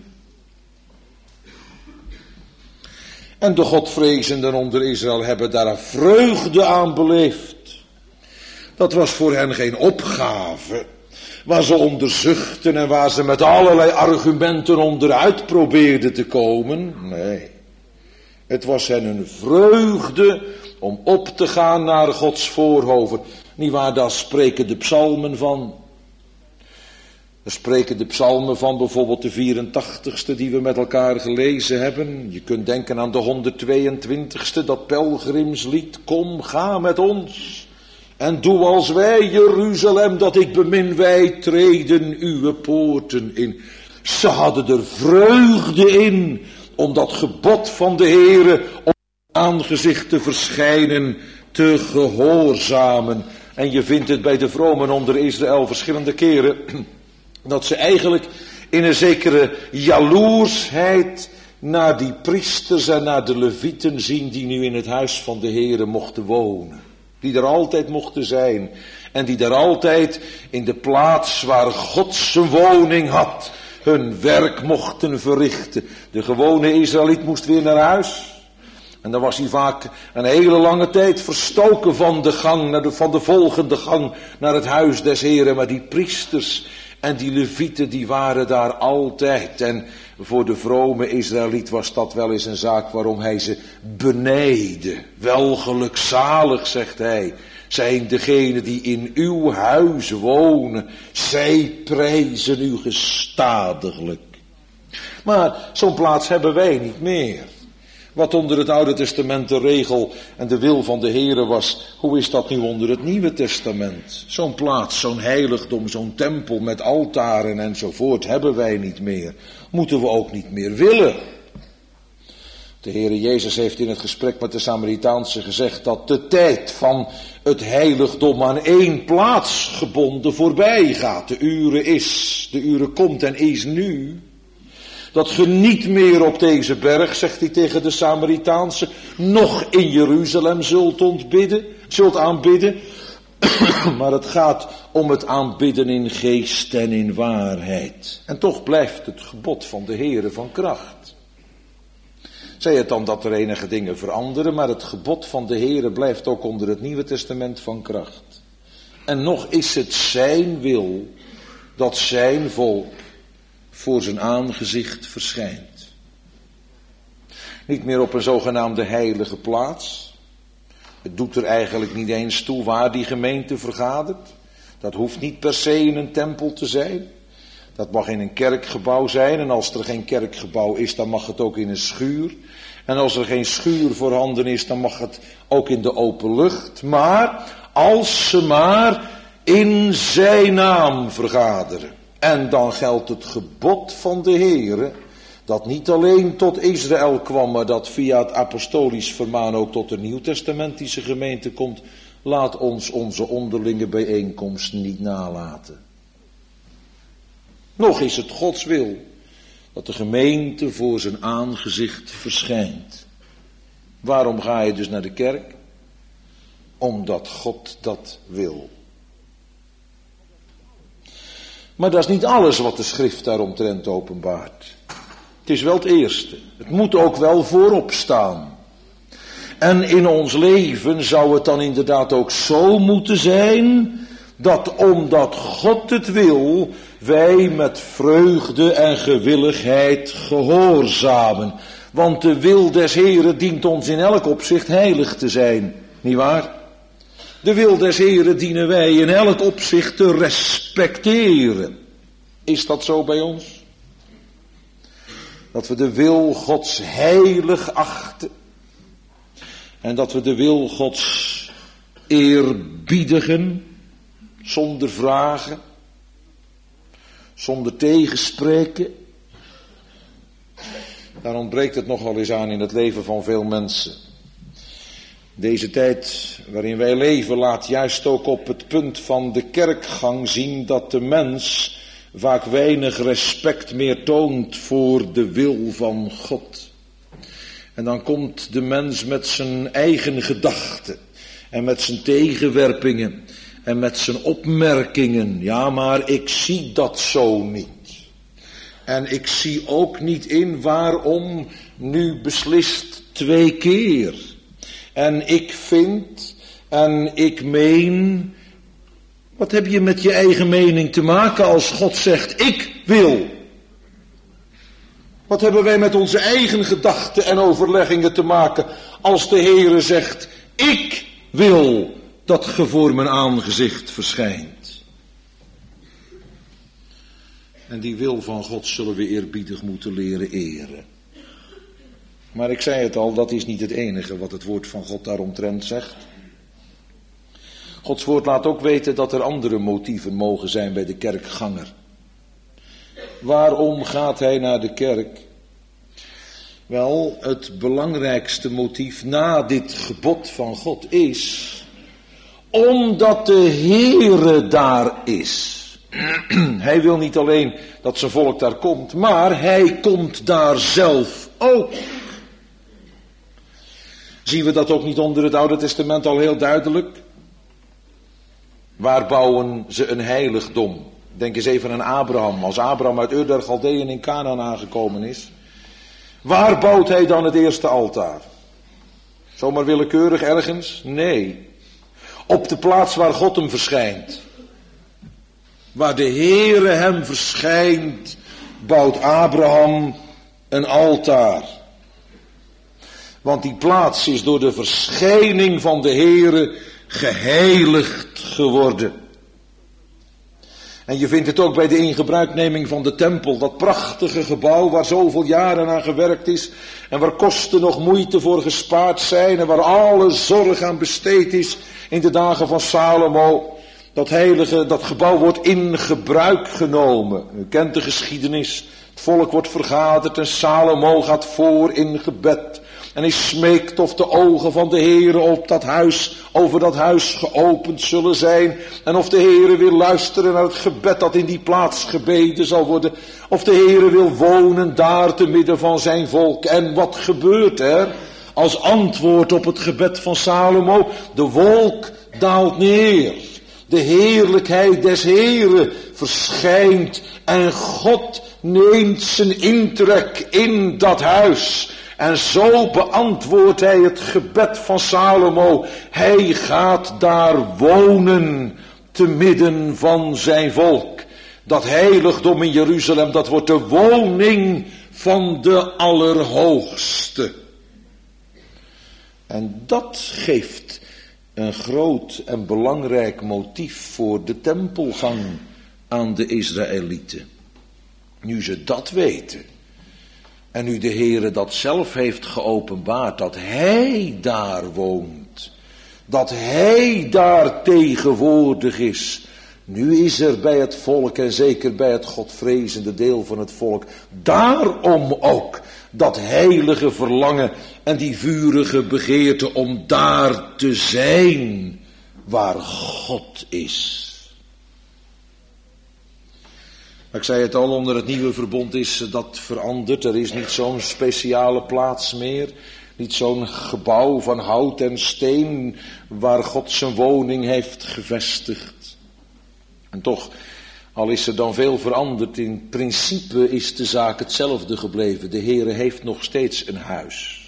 En de Godvrezenden onder Israël hebben daar vreugde aan beleefd. Dat was voor hen geen opgave, waar ze onder zuchten en waar ze met allerlei argumenten onderuit probeerden te komen. Nee, het was hen een vreugde om op te gaan naar Gods voorhoven. Niewaar, daar spreken de psalmen van. Daar spreken de psalmen van, bijvoorbeeld de 84ste die we met elkaar gelezen hebben. Je kunt denken aan de 122ste, dat pelgrimslied. Kom, ga met ons. En doe als wij, Jeruzalem, dat ik bemin, wij treden uw poorten in. Ze hadden er vreugde in om dat gebod van de Heere op het aangezicht te verschijnen, te gehoorzamen. En je vindt het bij de vromen onder Israël verschillende keren, dat ze eigenlijk in een zekere jaloersheid naar die priesters en naar de levieten zien die nu in het huis van de Heere mochten wonen. Die er altijd mochten zijn. En die er altijd in de plaats waar God zijn woning had, hun werk mochten verrichten. De gewone Israëliet moest weer naar huis. En dan was hij vaak een hele lange tijd verstoken van de gang, van de volgende gang naar het huis des Heren. Maar die priesters en die levieten, die waren daar altijd. En voor de vrome Israëliet was dat wel eens een zaak waarom hij ze benijdde. Wel gelukzalig, zegt hij, zijn degenen die in uw huis wonen. Zij prijzen u gestadiglijk. Maar zo'n plaats hebben wij niet meer. Wat onder het Oude Testament de regel en de wil van de Heere was, hoe is dat nu onder het Nieuwe Testament? Zo'n plaats, zo'n heiligdom, zo'n tempel met altaren enzovoort hebben wij niet meer. Moeten we ook niet meer willen. De Heere Jezus heeft in het gesprek met de Samaritaanse gezegd dat de tijd van het heiligdom aan één plaats gebonden voorbij gaat. De ure komt en is nu. Dat ge niet meer op deze berg, zegt hij tegen de Samaritaanse, nog in Jeruzalem zult aanbidden. Maar het gaat om het aanbidden in geest en in waarheid. En toch blijft het gebod van de Heere van kracht. Zij het dan dat er enige dingen veranderen, maar het gebod van de Heere blijft ook onder het Nieuwe Testament van kracht. En nog is het zijn wil dat zijn volk voor zijn aangezicht verschijnt. Niet meer op een zogenaamde heilige plaats. Het doet er eigenlijk niet eens toe waar die gemeente vergadert. Dat hoeft niet per se in een tempel te zijn. Dat mag in een kerkgebouw zijn. En als er geen kerkgebouw is, dan mag het ook in een schuur. En als er geen schuur voorhanden is, dan mag het ook in de open lucht. Maar als ze maar in zijn naam vergaderen. En dan geldt het gebod van de Heere, dat niet alleen tot Israël kwam, maar dat via het apostolisch vermaan ook tot de nieuwtestamentische gemeente komt. Laat ons onze onderlinge bijeenkomst niet nalaten. Nog is het Gods wil dat de gemeente voor zijn aangezicht verschijnt. Waarom ga je dus naar de kerk? Omdat God dat wil. Maar dat is niet alles wat de schrift daaromtrent openbaart. Het is wel het eerste. Het moet ook wel voorop staan. En in ons leven zou het dan inderdaad ook zo moeten zijn dat omdat God het wil, wij met vreugde en gewilligheid gehoorzamen. Want de wil des Heren dient ons in elk opzicht heilig te zijn, nietwaar? De wil des Heren dienen wij in elk opzicht te respecteren. Is dat zo bij ons? Dat we de wil Gods heilig achten. En dat we de wil Gods eerbiedigen. Zonder vragen. Zonder tegenspreken. Daar ontbreekt het nogal eens aan in het leven van veel mensen. Deze tijd waarin wij leven laat juist ook op het punt van de kerkgang zien dat de mens vaak weinig respect meer toont voor de wil van God. En dan komt de mens met zijn eigen gedachten en met zijn tegenwerpingen en met zijn opmerkingen. Ja, maar ik zie dat zo niet. En ik zie ook niet in waarom nu beslist 2 keer. En ik vind en ik meen. Wat heb je met je eigen mening te maken als God zegt ik wil? Wat hebben wij met onze eigen gedachten en overleggingen te maken als de Heere zegt ik wil dat ge voor mijn aangezicht verschijnt? En die wil van God zullen we eerbiedig moeten leren eren. Maar ik zei het al, dat is niet het enige wat het woord van God daaromtrent zegt. Gods woord laat ook weten dat er andere motieven mogen zijn bij de kerkganger. Waarom gaat hij naar de kerk? Wel, het belangrijkste motief na dit gebod van God is omdat de Heere daar is. Hij wil niet alleen dat zijn volk daar komt, maar hij komt daar zelf ook. Zien we dat ook niet onder het Oude Testament al heel duidelijk? Waar bouwen ze een heiligdom? Denk eens even aan Abraham. Als Abraham uit Ur der Galdeën in Canaan aangekomen is. Waar bouwt hij dan het eerste altaar? Zomaar willekeurig ergens? Nee. Op de plaats waar God hem verschijnt. Waar de Heere hem verschijnt, bouwt Abraham een altaar. Want die plaats is door de verschijning van de Heere geheiligd geworden. En je vindt het ook bij de ingebruikneming van de tempel. Dat prachtige gebouw waar zoveel jaren aan gewerkt is. En waar kosten nog moeite voor gespaard zijn. En waar alle zorg aan besteed is in de dagen van Salomo. Dat gebouw wordt in gebruik genomen. U kent de geschiedenis. Het volk wordt vergaderd en Salomo gaat voor in gebed. En hij smeekt of de ogen van de Heere over dat huis geopend zullen zijn. En of de Heere wil luisteren naar het gebed dat in die plaats gebeden zal worden. Of de Heere wil wonen daar te midden van zijn volk. En wat gebeurt er als antwoord op het gebed van Salomo? De wolk daalt neer. De heerlijkheid des Heere verschijnt. En God neemt zijn intrek in dat huis. En zo beantwoordt hij het gebed van Salomo. Hij gaat daar wonen te midden van zijn volk. Dat heiligdom in Jeruzalem, dat wordt de woning van de Allerhoogste. En dat geeft een groot en belangrijk motief voor de tempelgang aan de Israëlieten. Nu ze dat weten. En nu de Heere dat zelf heeft geopenbaard, dat Hij daar woont. Dat Hij daar tegenwoordig is. Nu is er bij het volk en zeker bij het Godvrezende deel van het volk. Daarom ook dat heilige verlangen en die vurige begeerte om daar te zijn waar God is. Ik zei het al, onder het nieuwe verbond is dat veranderd. Er is niet zo'n speciale plaats meer. Niet zo'n gebouw van hout en steen waar God zijn woning heeft gevestigd. En toch, al is er dan veel veranderd, in principe is de zaak hetzelfde gebleven. De Heere heeft nog steeds een huis.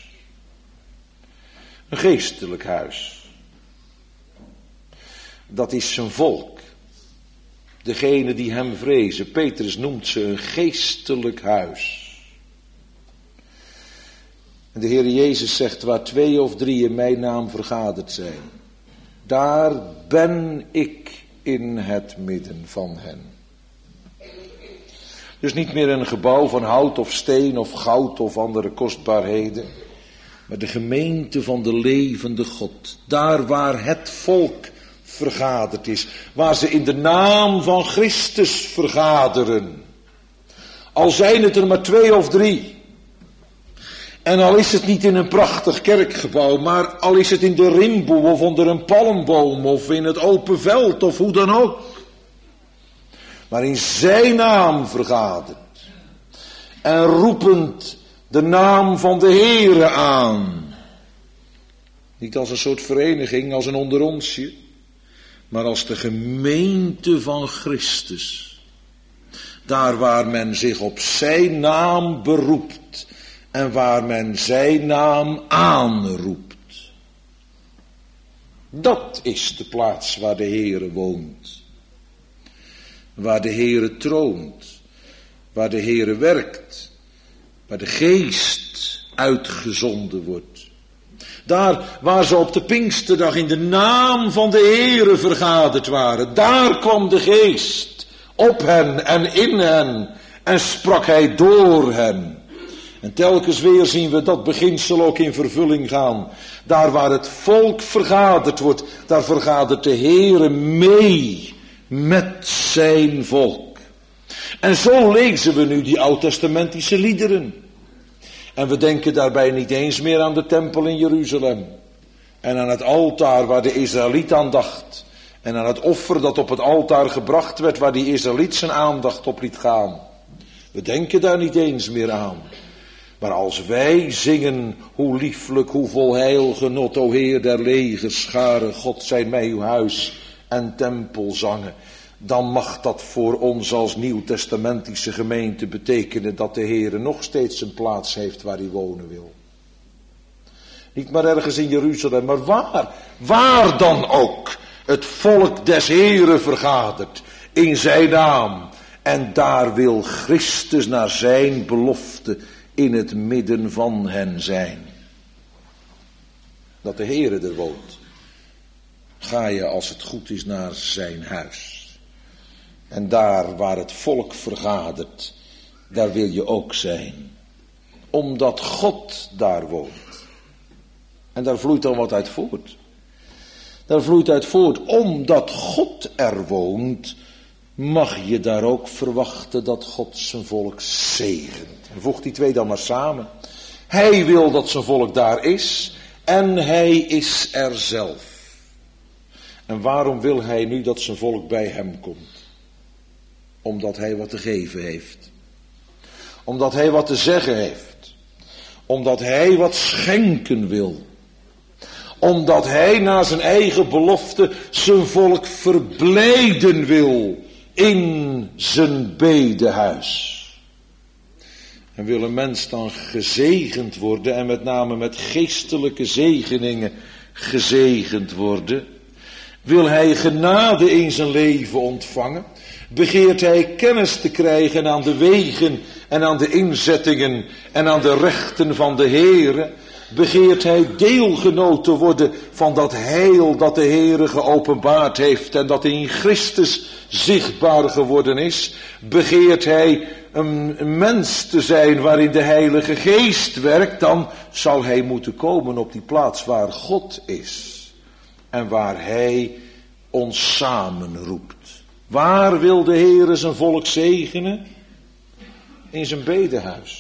Een geestelijk huis. Dat is zijn volk. degene die hem vrezen. Petrus noemt ze een geestelijk huis. En de Heer Jezus zegt, waar 2 of 3 in mijn naam vergaderd zijn, daar ben ik in het midden van hen. Dus niet meer een gebouw van hout of steen of goud of andere kostbaarheden, maar de gemeente van de levende God. Daar waar het volk vergaderd is, waar ze in de naam van Christus vergaderen. Al zijn het er maar 2 of 3. En al is het niet in een prachtig kerkgebouw, maar al is het in de rimboe of onder een palmboom of in het open veld of hoe dan ook. Maar in zijn naam vergaderd. En roepend de naam van de Heere aan. Niet als een soort vereniging, als een onderonsje, maar als de gemeente van Christus. Daar waar men zich op zijn naam beroept en waar men zijn naam aanroept. Dat is de plaats waar de Heere woont. Waar de Heere troont. Waar de Heere werkt. Waar de geest uitgezonden wordt. Daar waar ze op de Pinksterdag in de naam van de Heere vergaderd waren. Daar kwam de geest op hen en in hen. En sprak hij door hen. En telkens weer zien we dat beginsel ook in vervulling gaan. Daar waar het volk vergaderd wordt, daar vergadert de Heere mee met zijn volk. En zo lezen we nu die oud-testamentische liederen. En we denken daarbij niet eens meer aan de tempel in Jeruzalem. En aan het altaar waar de Israëliet aan dacht. En aan het offer dat op het altaar gebracht werd, waar die Israëliet zijn aandacht op liet gaan. We denken daar niet eens meer aan. Maar als wij zingen, hoe lieflijk, hoe vol heil genot, o Heer der legerscharen, God zijn mij uw huis en tempel zangen, dan mag dat voor ons als nieuwtestamentische gemeente betekenen dat de Heere nog steeds een plaats heeft waar hij wonen wil. Niet maar ergens in Jeruzalem, maar waar dan ook het volk des Heeren vergadert in zijn naam. En daar wil Christus naar zijn belofte in het midden van hen zijn. Dat de Heere er woont. Ga je als het goed is naar zijn huis. En daar waar het volk vergadert, daar wil je ook zijn. Omdat God daar woont. En daar vloeit dan wat uit voort. Daar vloeit uit voort, omdat God er woont, mag je daar ook verwachten dat God zijn volk zegent. En voeg die 2 dan maar samen. Hij wil dat zijn volk daar is en hij is er zelf. En waarom wil hij nu dat zijn volk bij hem komt? Omdat hij wat te geven heeft. Omdat hij wat te zeggen heeft. Omdat hij wat schenken wil. Omdat hij naar zijn eigen belofte zijn volk verblijden wil in zijn bedehuis. En wil een mens dan gezegend worden en met name met geestelijke zegeningen gezegend worden? Wil hij genade in zijn leven ontvangen? Begeert hij kennis te krijgen aan de wegen en aan de inzettingen en aan de rechten van de Heere? Begeert hij deelgenoot te worden van dat heil dat de Heere geopenbaard heeft en dat in Christus zichtbaar geworden is? Begeert hij een mens te zijn waarin de Heilige Geest werkt, dan zal hij moeten komen op die plaats waar God is en waar hij ons samenroept. Waar wil de Heere zijn volk zegenen? In zijn bedehuis.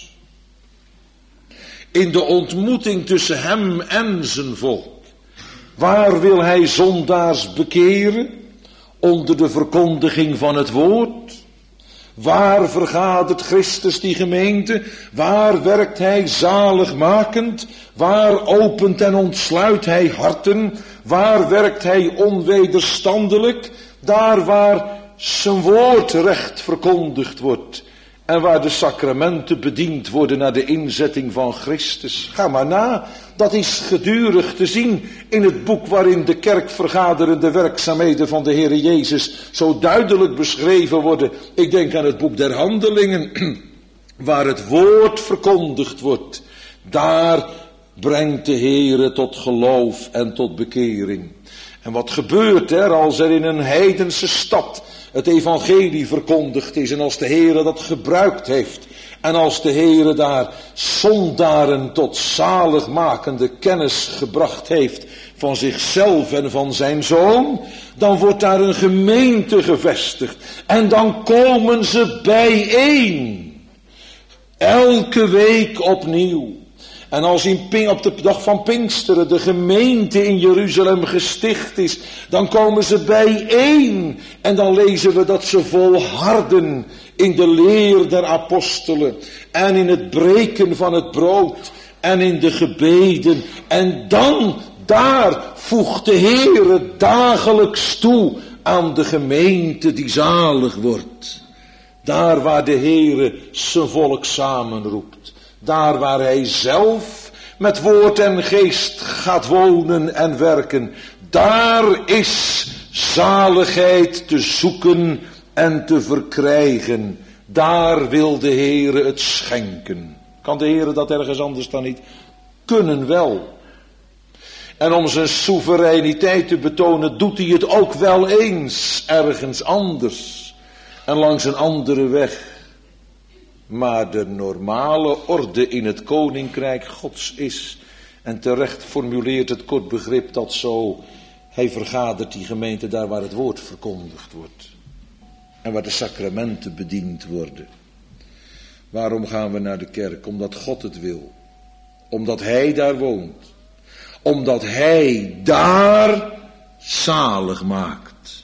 In de ontmoeting tussen hem en zijn volk. Waar wil hij zondaars bekeren? Onder de verkondiging van het woord. Waar vergadert Christus die gemeente? Waar werkt hij zaligmakend? Waar opent en ontsluit hij harten? Waar werkt hij onwederstandelijk? Daar waar zijn woord recht verkondigd wordt En waar de sacramenten bediend worden naar de inzetting van Christus. Ga maar na, dat is gedurig te zien in het boek waarin de kerkvergaderende werkzaamheden van de Heere Jezus zo duidelijk beschreven worden. Ik denk aan het boek der Handelingen, waar het woord verkondigd wordt. Daar brengt de Heere tot geloof en tot bekering. En wat gebeurt er als er in een heidense stad het evangelie verkondigd is en als de Heere dat gebruikt heeft en als de Heere daar zondaren tot zaligmakende kennis gebracht heeft van zichzelf en van zijn Zoon, dan wordt daar een gemeente gevestigd en dan komen ze bijeen. Elke week opnieuw. En als op de dag van Pinksteren de gemeente in Jeruzalem gesticht is, dan komen ze bijeen. En dan lezen we dat ze volharden in de leer der apostelen en in het breken van het brood en in de gebeden. En dan, daar voegt de Heere dagelijks toe aan de gemeente die zalig wordt. Daar waar de Heere zijn volk samenroept. Daar waar hij zelf met woord en geest gaat wonen en werken. Daar is zaligheid te zoeken en te verkrijgen. Daar wil de Heere het schenken. Kan de Heere dat ergens anders dan niet? Kunnen wel. En om zijn soevereiniteit te betonen doet hij het ook wel eens ergens anders. En langs een andere weg. Maar de normale orde in het koninkrijk Gods is, en terecht formuleert het kort begrip dat zo, hij vergadert die gemeente daar waar het woord verkondigd wordt. En waar de sacramenten bediend worden. Waarom gaan we naar de kerk? Omdat God het wil. Omdat hij daar woont. Omdat hij daar zalig maakt.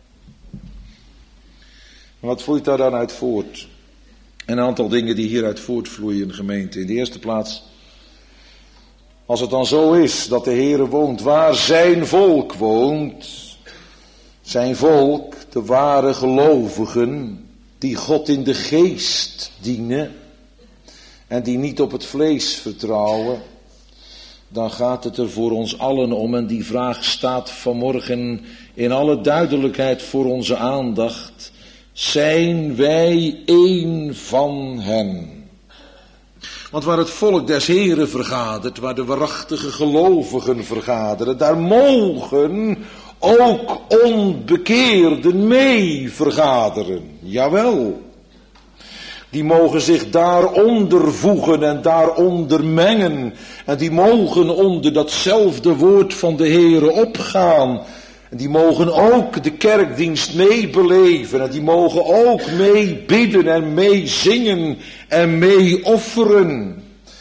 En wat vloeit daar dan uit voort? Een aantal dingen die hieruit voortvloeien, gemeente. In de eerste plaats, als het dan zo is dat de Heere woont waar zijn volk woont, zijn volk, de ware gelovigen, die God in de geest dienen en die niet op het vlees vertrouwen, dan gaat het er voor ons allen om en die vraag staat vanmorgen in alle duidelijkheid voor onze aandacht. Zijn wij één van hen? Want waar het volk des Heren vergadert, waar de waarachtige gelovigen vergaderen, daar mogen ook onbekeerden mee vergaderen. Jawel. Die mogen zich daaronder voegen en daaronder mengen. En die mogen onder datzelfde woord van de Heere opgaan. En die mogen ook de kerkdienst meebeleven. En die mogen ook meebidden en meezingen en meeofferen.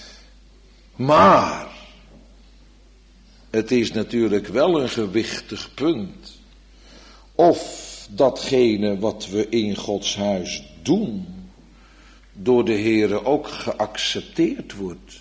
Maar het is natuurlijk wel een gewichtig punt. Of datgene wat we in Gods huis doen, door de Heere ook geaccepteerd wordt.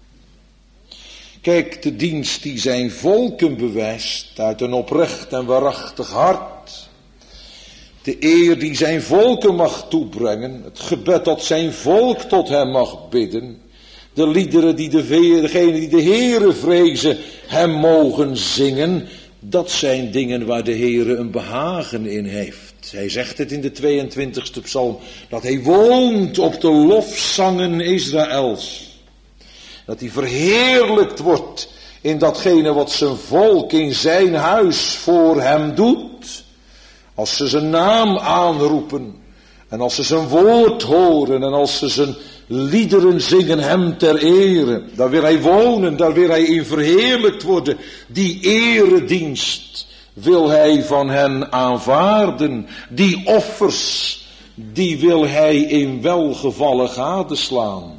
Kijk, de dienst die zijn volken bewijst uit een oprecht en waarachtig hart. De eer die zijn volken mag toebrengen. Het gebed dat zijn volk tot hem mag bidden. De liederen die degenen die de Heere vrezen hem mogen zingen. Dat zijn dingen waar de Heere een behagen in heeft. Hij zegt het in de 22e psalm. Dat hij woont op de lofzangen Israëls. Dat hij verheerlijkt wordt in datgene wat zijn volk in zijn huis voor hem doet. Als ze zijn naam aanroepen. En als ze zijn woord horen. En als ze zijn liederen zingen hem ter ere. Daar wil hij wonen. Daar wil hij in verheerlijkt worden. Die eredienst wil hij van hen aanvaarden. Die offers, die wil hij in welgevallen gadeslaan.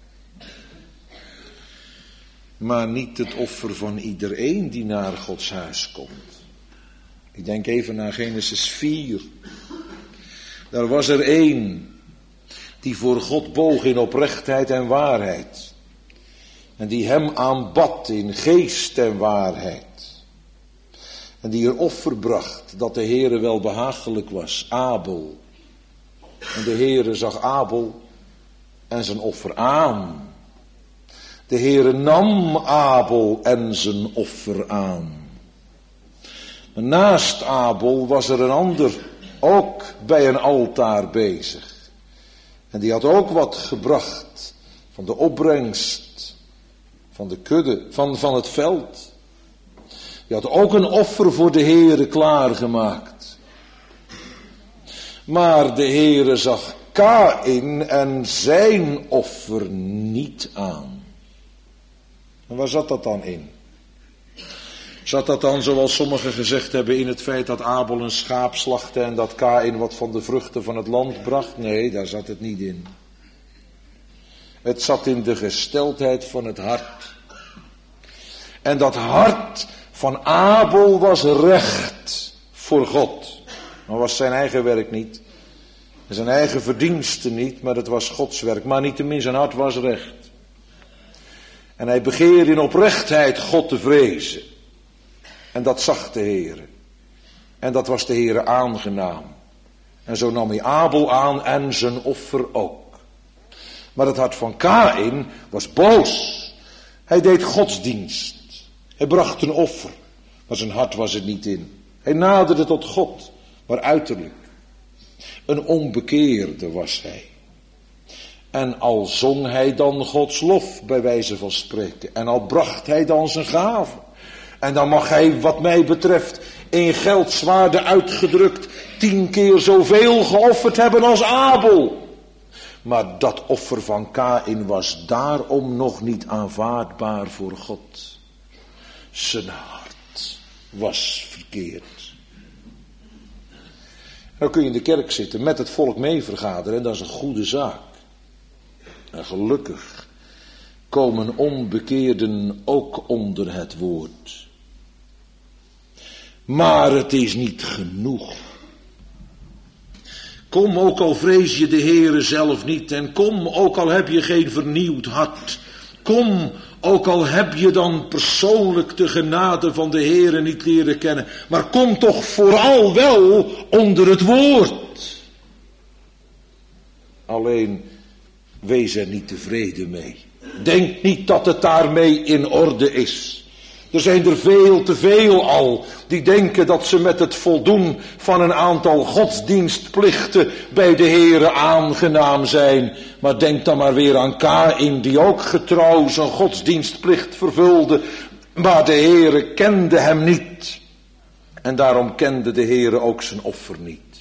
Maar niet het offer van iedereen die naar Gods huis komt. Ik denk even naar Genesis 4. Daar was er één die voor God boog in oprechtheid en waarheid. En die hem aanbad in geest en waarheid. En die een offer bracht dat de Heere wel behagelijk was. Abel. En de Heere zag Abel en zijn offer aan. De Heere nam Abel en zijn offer aan. Maar naast Abel was er een ander ook bij een altaar bezig. En die had ook wat gebracht van de opbrengst, van de kudde, van het veld. Die had ook een offer voor de Heere klaargemaakt. Maar de Heere zag Kaïn en zijn offer niet aan. En waar zat dat dan in? Zat dat dan, zoals sommigen gezegd hebben, in het feit dat Abel een schaap slachtte en dat Kaïn wat van de vruchten van het land bracht? Nee, daar zat het niet in. Het zat in de gesteldheid van het hart. En dat hart van Abel was recht voor God. Maar was zijn eigen werk niet. En zijn eigen verdiensten niet, maar het was Gods werk. Maar niettemin, zijn hart was recht. En hij begeerde in oprechtheid God te vrezen. En dat zag de Heere. En dat was de Heere aangenaam. En zo nam hij Abel aan en zijn offer ook. Maar het hart van Kaïn was boos. Hij deed godsdienst. Hij bracht een offer. Maar zijn hart was er niet in. Hij naderde tot God. Maar uiterlijk. Een onbekeerde was hij. En al zong hij dan Gods lof, bij wijze van spreken. En al bracht hij dan zijn gaven. En dan mag hij, wat mij betreft, in geldswaarde uitgedrukt 10 keer zoveel geofferd hebben als Abel. Maar dat offer van Kaïn was daarom nog niet aanvaardbaar voor God. Zijn hart was verkeerd. Dan kun je in de kerk zitten, met het volk mee vergaderen en dat is een goede zaak. En gelukkig komen onbekeerden ook onder het woord. Maar het is niet genoeg. Kom, ook al vrees je de Heere zelf niet. En kom, ook al heb je geen vernieuwd hart. Kom, ook al heb je dan persoonlijk de genade van de Heere niet leren kennen. Maar kom toch vooral wel onder het woord. Alleen, wees er niet tevreden mee. Denk niet dat het daarmee in orde is. Er zijn er veel te veel al die denken dat ze met het voldoen van een aantal godsdienstplichten bij de Heere aangenaam zijn. Maar denk dan maar weer aan Kaïn die ook getrouw zijn godsdienstplicht vervulde. Maar de Heere kende hem niet. En daarom kende de Heere ook zijn offer niet.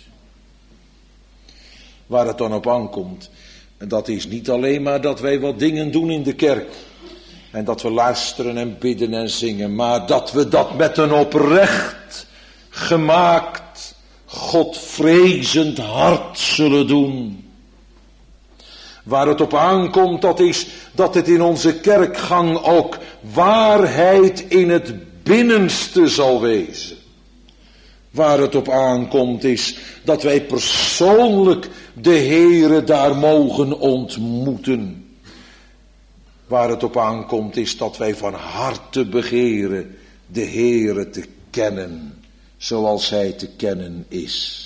Waar het dan op aankomt, dat is niet alleen maar dat wij wat dingen doen in de kerk. En dat we luisteren en bidden en zingen. Maar dat we dat met een oprecht gemaakt, Godvrezend hart zullen doen. Waar het op aankomt, dat is dat het in onze kerkgang ook waarheid in het binnenste zal wezen. Waar het op aankomt is dat wij persoonlijk de Heere daar mogen ontmoeten. Waar het op aankomt is dat wij van harte begeren de Heere te kennen, zoals Hij te kennen is.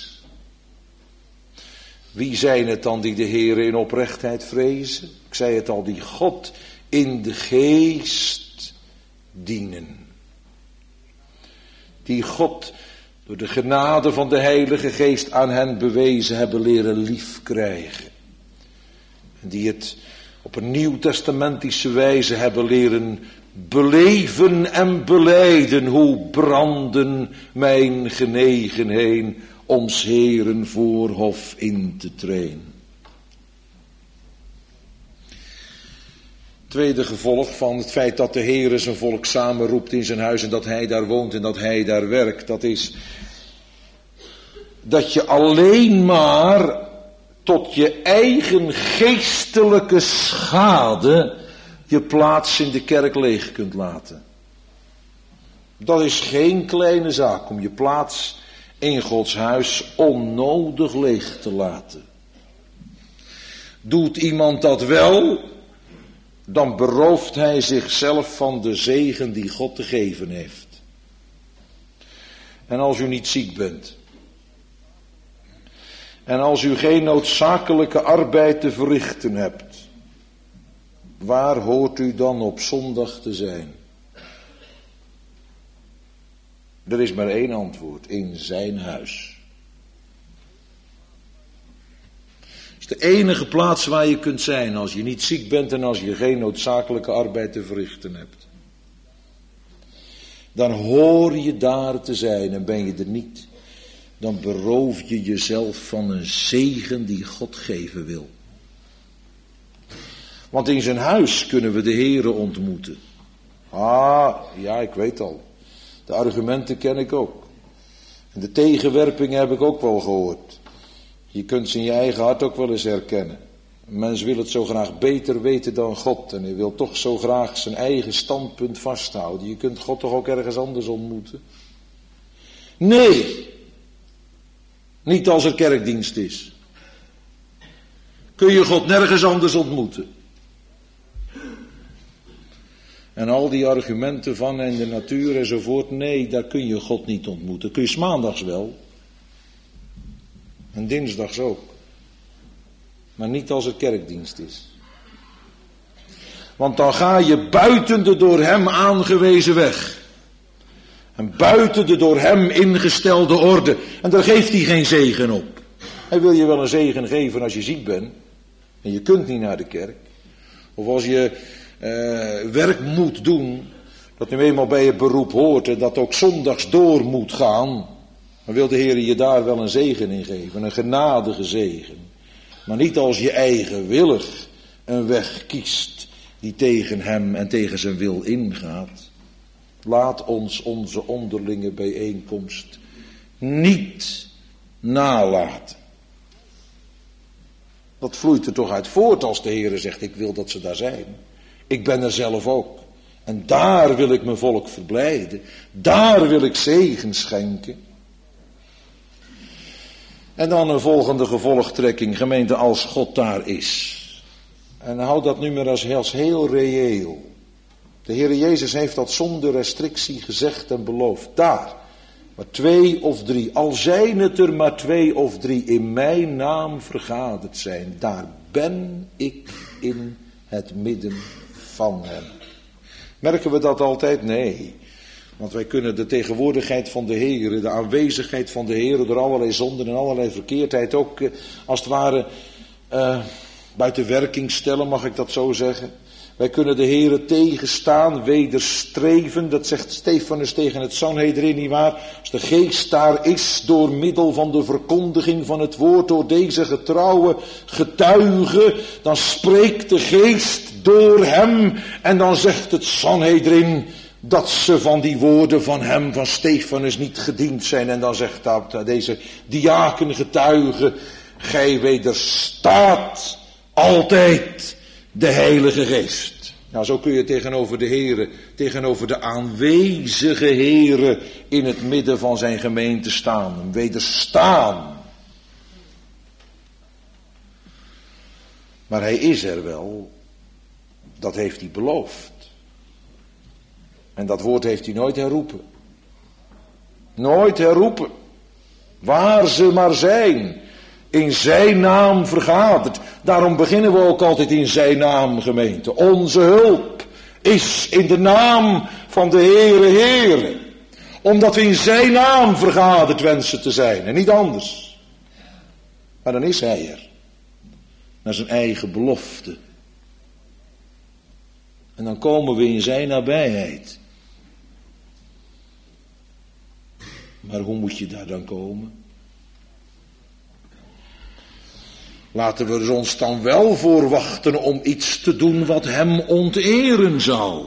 Wie zijn het dan die de Heere in oprechtheid vrezen? Ik zei het al, die God in de geest dienen. Die God door de genade van de Heilige Geest aan hen bewezen hebben leren lief krijgen. En die het op een nieuwtestamentische wijze hebben leren beleven en belijden. Hoe branden mijn genegenheden om 's Heeren voorhof in te treden. Tweede gevolg van het feit dat de Heere zijn volk samenroept in zijn huis en dat Hij daar woont en dat Hij daar werkt. Dat is dat je alleen maar tot je eigen geestelijke schade je plaats in de kerk leeg kunt laten. Dat is geen kleine zaak om je plaats in Gods huis onnodig leeg te laten. Doet iemand dat wel, dan berooft hij zichzelf van de zegen die God te geven heeft. En als u niet ziek bent, en als u geen noodzakelijke arbeid te verrichten hebt, Waar hoort u dan op zondag te zijn? Er is maar één antwoord: in zijn huis. Het is de enige plaats waar je kunt zijn als je niet ziek bent en als je geen noodzakelijke arbeid te verrichten hebt. Dan hoor je daar te zijn, en ben je er niet, dan beroof je jezelf van een zegen die God geven wil. Want in zijn huis kunnen we de Heere ontmoeten. Ja, ik weet al. De argumenten ken ik ook. En de tegenwerpingen heb ik ook wel gehoord. Je kunt ze in je eigen hart ook wel eens herkennen. Een mens wil het zo graag beter weten dan God. En hij wil toch zo graag zijn eigen standpunt vasthouden. Je kunt God toch ook ergens anders ontmoeten? Nee. Niet als er kerkdienst is. Kun je God nergens anders ontmoeten. En al die argumenten van en de natuur enzovoort. Nee, daar kun je God niet ontmoeten. Kun je 's maandags wel. En dinsdags ook. Maar niet als er kerkdienst is. Want dan ga je buiten de door hem aangewezen weg. En buiten de door hem ingestelde orde. En daar geeft hij geen zegen op. Hij wil je wel een zegen geven als je ziek bent. En je kunt niet naar de kerk. Of als je werk moet doen. Dat nu eenmaal bij je beroep hoort. En dat ook zondags door moet gaan. Dan wil de Heer je daar wel een zegen in geven. Een genadige zegen. Maar niet als je eigenwillig een weg kiest. Die tegen hem en tegen zijn wil ingaat. Laat ons onze onderlinge bijeenkomst niet nalaten. Dat vloeit er toch uit voort als de Heer zegt: ik wil dat ze daar zijn. Ik ben er zelf ook. En daar wil ik mijn volk verblijden. Daar wil ik zegen schenken. En dan een volgende gevolgtrekking, gemeente, als God daar is. En houd dat nu maar als heel reëel. De Heer Jezus heeft dat zonder restrictie gezegd en beloofd. Daar, maar 2 of 3, al zijn het er maar 2 of 3 in mijn naam vergaderd zijn, daar ben ik in het midden van hen. Merken we dat altijd? Nee. Want wij kunnen de tegenwoordigheid van de Heer, de aanwezigheid van de Heer door allerlei zonden en allerlei verkeerdheid ook als het ware buiten werking stellen, mag ik dat zo zeggen. Wij kunnen de Heer tegenstaan, wederstreven, dat zegt Stefanus tegen het Sanhedrin, nietwaar? Als de geest daar is door middel van de verkondiging van het woord, door deze getrouwe getuige, dan spreekt de geest door hem en dan zegt het Sanhedrin dat ze van die woorden van hem, van Stefanus, niet gediend zijn. En dan zegt deze diakengetuige: gij wederstaat altijd de Heilige Geest. Nou, zo kun je tegenover de Heere, tegenover de aanwezige Heere in het midden van zijn gemeente staan. Wederstaan. Maar hij is er wel. Dat heeft hij beloofd. En dat woord heeft hij nooit herroepen. Nooit herroepen. Waar ze maar zijn. In zijn naam vergaderd. Daarom beginnen we ook altijd in zijn naam, gemeente. Onze hulp is in de naam van de Heere. Omdat we in zijn naam vergaderd wensen te zijn. En niet anders. Maar dan is hij er. Naar zijn eigen belofte. En dan komen we in zijn nabijheid. Maar hoe moet je daar dan komen? Laten we ons dan wel voor wachten om iets te doen wat hem onteren zou.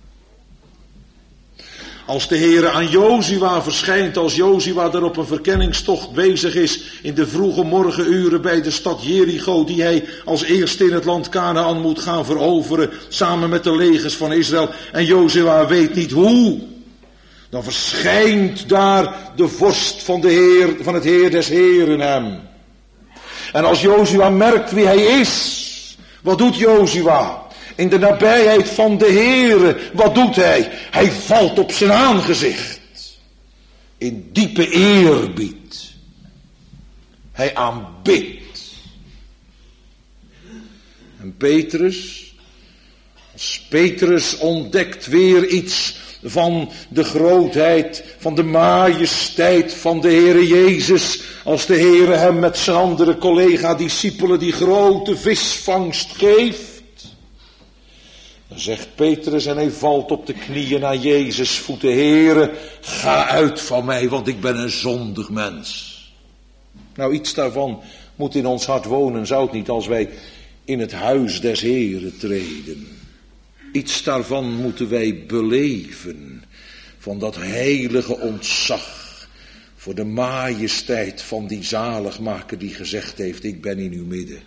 Als de Heere aan Jozua verschijnt, als Jozua er op een verkenningstocht bezig is in de vroege morgenuren bij de stad Jericho, die hij als eerste in het land Kanaan moet gaan veroveren, samen met de legers van Israël, en Jozua weet niet hoe, dan verschijnt daar de vorst van de Heer, van het Heer des Heeren hem. En als Jozua merkt wie hij is, wat doet Jozua? In de nabijheid van de Heere, wat doet hij? Hij valt op zijn aangezicht. In diepe eerbied. Hij aanbidt. En Petrus, Als Petrus ontdekt weer iets van de grootheid, van de majesteit van de Heere Jezus. Als de Heere hem met zijn andere collega-discipelen die grote visvangst geeft. Dan zegt Petrus en hij valt op de knieën aan Jezus' voeten. Heere, ga uit van mij, want ik ben een zondig mens. Nou, iets daarvan moet in ons hart wonen, zou het niet, als wij in het huis des Heeren treden. Iets daarvan moeten wij beleven, van dat heilige ontzag voor de majesteit van die zaligmaker die gezegd heeft, ik ben in uw midden.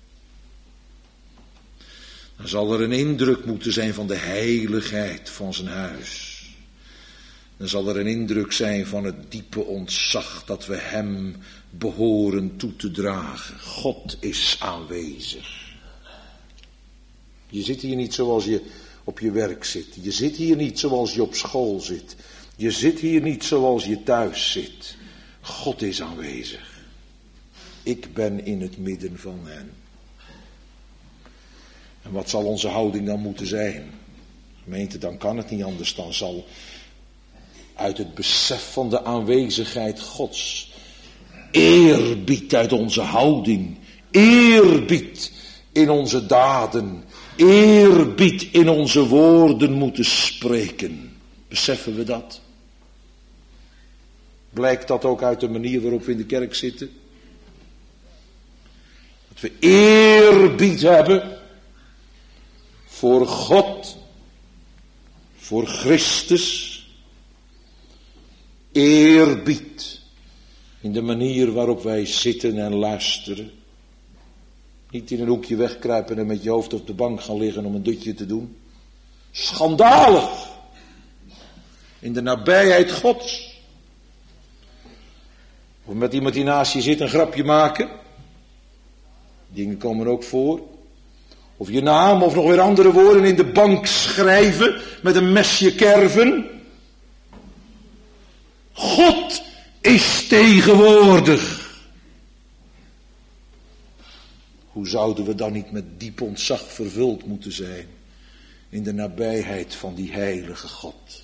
Dan zal er een indruk moeten zijn van de heiligheid van zijn huis. Dan zal er een indruk zijn van het diepe ontzag dat we hem behoren toe te dragen. God is aanwezig. Je zit hier niet zoals je op je werk zit. Je zit hier niet zoals je op school zit. Je zit hier niet zoals je thuis zit. God is aanwezig. Ik ben in het midden van hen. En wat zal onze houding dan moeten zijn? Gemeente, dan kan het niet anders. Dan zal uit het besef van de aanwezigheid Gods eerbied uit onze houding, eerbied in onze daden, eerbied in onze woorden moeten spreken. Beseffen we dat? Blijkt dat ook uit de manier waarop we in de kerk zitten? Dat we eerbied hebben voor God, voor Christus, eerbied in de manier waarop wij zitten en luisteren. Niet in een hoekje wegkruipen en met je hoofd op de bank gaan liggen om een dutje te doen. Schandalig! In de nabijheid Gods. Of met iemand die naast je zit een grapje maken. Dingen komen ook voor. Of je naam of nog weer andere woorden in de bank schrijven met een mesje kerven. God is tegenwoordig. Hoe zouden we dan niet met diep ontzag vervuld moeten zijn in de nabijheid van die heilige God?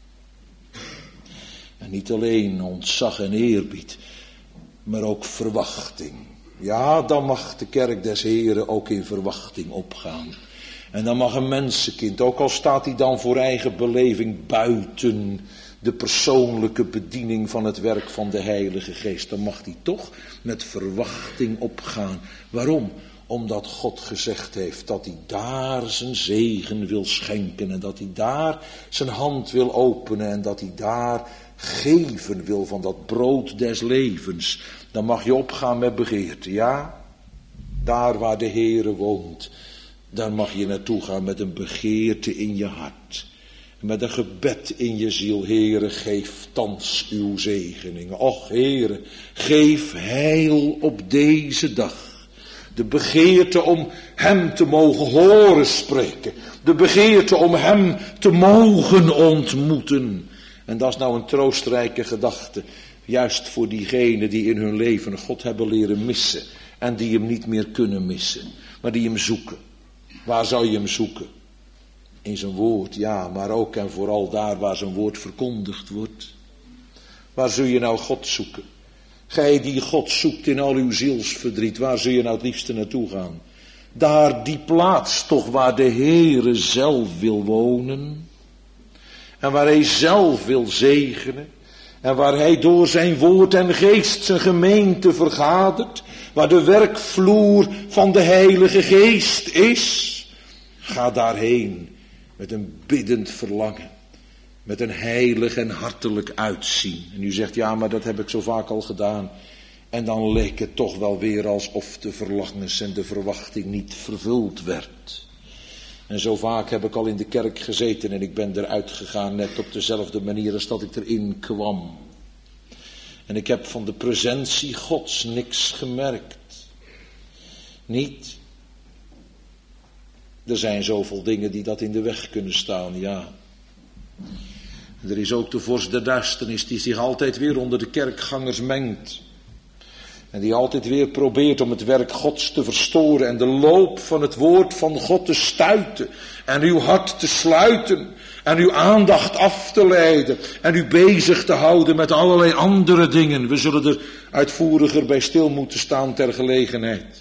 En niet alleen ontzag en eerbied, maar ook verwachting. Ja, dan mag de kerk des Heren ook in verwachting opgaan. En dan mag een mensenkind, ook al staat hij dan voor eigen beleving buiten de persoonlijke bediening van het werk van de Heilige Geest, dan mag hij toch met verwachting opgaan. Waarom? Omdat God gezegd heeft dat hij daar zijn zegen wil schenken en dat hij daar zijn hand wil openen en dat hij daar geven wil van dat brood des levens. Dan mag je opgaan met begeerte, ja? Daar waar de Heere woont, daar mag je naartoe gaan met een begeerte in je hart. Met een gebed in je ziel, Heere, geef thans uw zegeningen. Och, Heere, geef heil op deze dag. De begeerte om hem te mogen horen spreken. De begeerte om hem te mogen ontmoeten. En dat is nou een troostrijke gedachte. Juist voor diegenen die in hun leven God hebben leren missen. En die hem niet meer kunnen missen. Maar die hem zoeken. Waar zou je hem zoeken? In zijn woord, ja, maar ook en vooral daar waar zijn woord verkondigd wordt. Waar zul je nou God zoeken? Gij die God zoekt in al uw zielsverdriet, waar zul je nou het liefste naartoe gaan? Daar die plaats toch waar de Heere zelf wil wonen. En waar hij zelf wil zegenen. En waar hij door zijn woord en geest zijn gemeente vergadert. Waar de werkvloer van de Heilige Geest is. Ga daarheen. Met een biddend verlangen. Met een heilig en hartelijk uitzien. En u zegt, ja, maar dat heb ik zo vaak al gedaan. En dan leek het toch wel weer alsof de verlangens en de verwachting niet vervuld werd. En zo vaak heb ik al in de kerk gezeten en ik ben eruit gegaan net op dezelfde manier als dat ik erin kwam. En ik heb van de presentie Gods niks gemerkt. Niet. Er zijn zoveel dingen die dat in de weg kunnen staan, ja. Er is ook de vorst der duisternis die zich altijd weer onder de kerkgangers mengt. En die altijd weer probeert om het werk Gods te verstoren en de loop van het woord van God te stuiten. En uw hart te sluiten. En uw aandacht af te leiden. En u bezig te houden met allerlei andere dingen. We zullen er uitvoeriger bij stil moeten staan ter gelegenheid.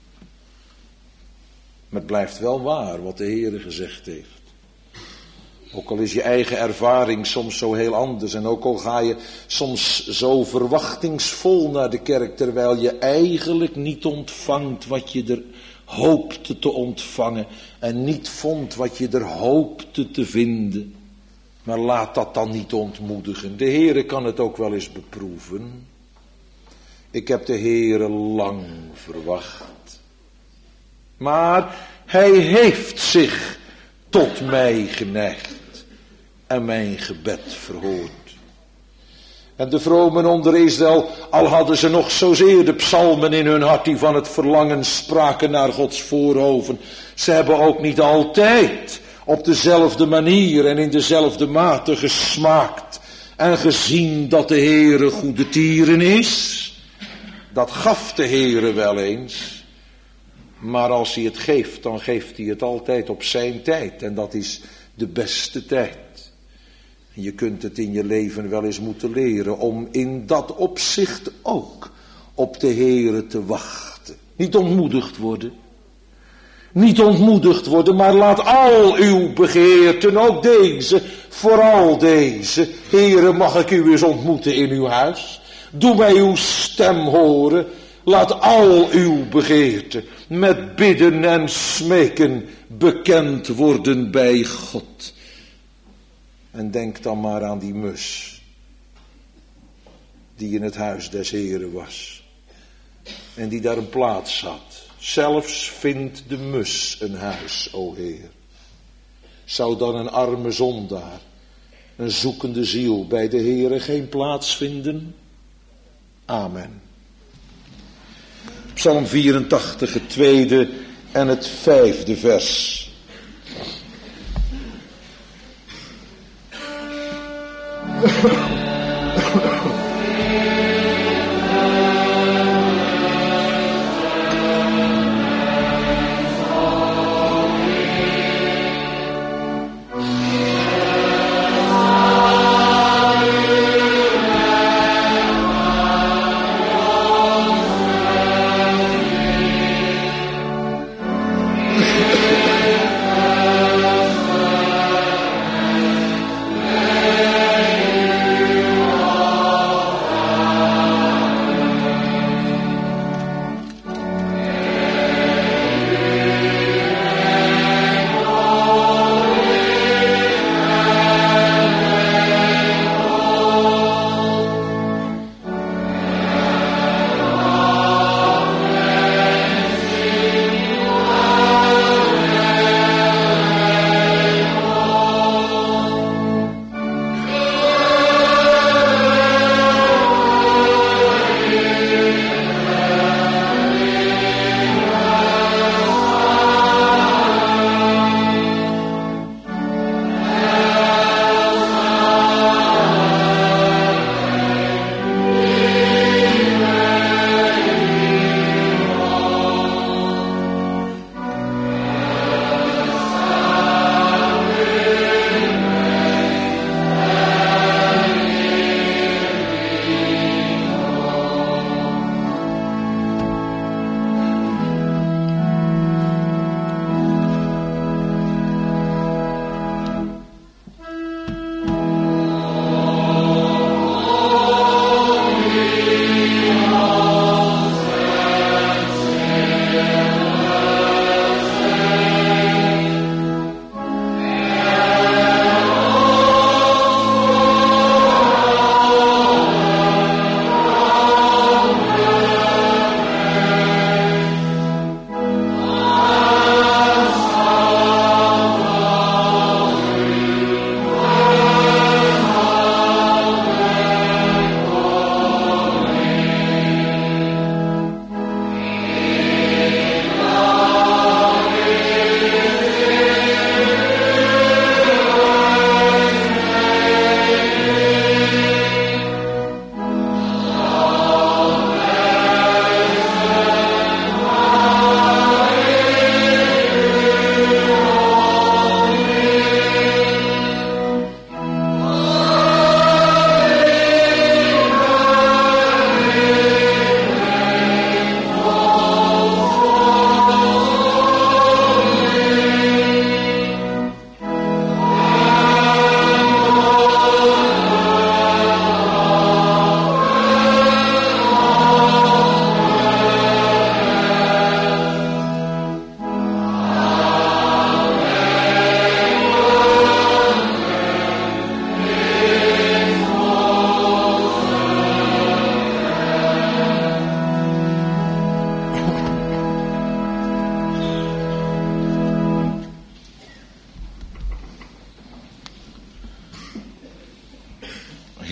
Maar het blijft wel waar wat de Heere gezegd heeft. Ook al is je eigen ervaring soms zo heel anders. En ook al ga je soms zo verwachtingsvol naar de kerk. Terwijl je eigenlijk niet ontvangt wat je er hoopte te ontvangen. En niet vond wat je er hoopte te vinden. Maar laat dat dan niet ontmoedigen. De Heere kan het ook wel eens beproeven. Ik heb de Heere lang verwacht. Maar hij heeft zich tot mij geneigd. En mijn gebed verhoord. En de vromen onder Israël, al hadden ze nog zozeer de psalmen in hun hart die van het verlangen spraken naar Gods voorhoven. Ze hebben ook niet altijd op dezelfde manier en in dezelfde mate gesmaakt. En gezien dat de Heere goede tieren is. Dat gaf de Heere wel eens. Maar als hij het geeft, dan geeft hij het altijd op zijn tijd. En dat is de beste tijd. Je kunt het in je leven wel eens moeten leren om in dat opzicht ook op de Heere te wachten. Niet ontmoedigd worden. Niet ontmoedigd worden, maar laat al uw begeerten, ook deze, vooral deze. Heere, mag ik u eens ontmoeten in uw huis? Doe mij uw stem horen. Laat al uw begeerten met bidden en smeken bekend worden bij God. En denk dan maar aan die mus, die in het huis des Heren was. En die daar een plaats had. Zelfs vindt de mus een huis, o Heer. Zou dan een arme zondaar, een zoekende ziel bij de Heren geen plaats vinden? Amen. Psalm 84, het 2e en het 5e vers.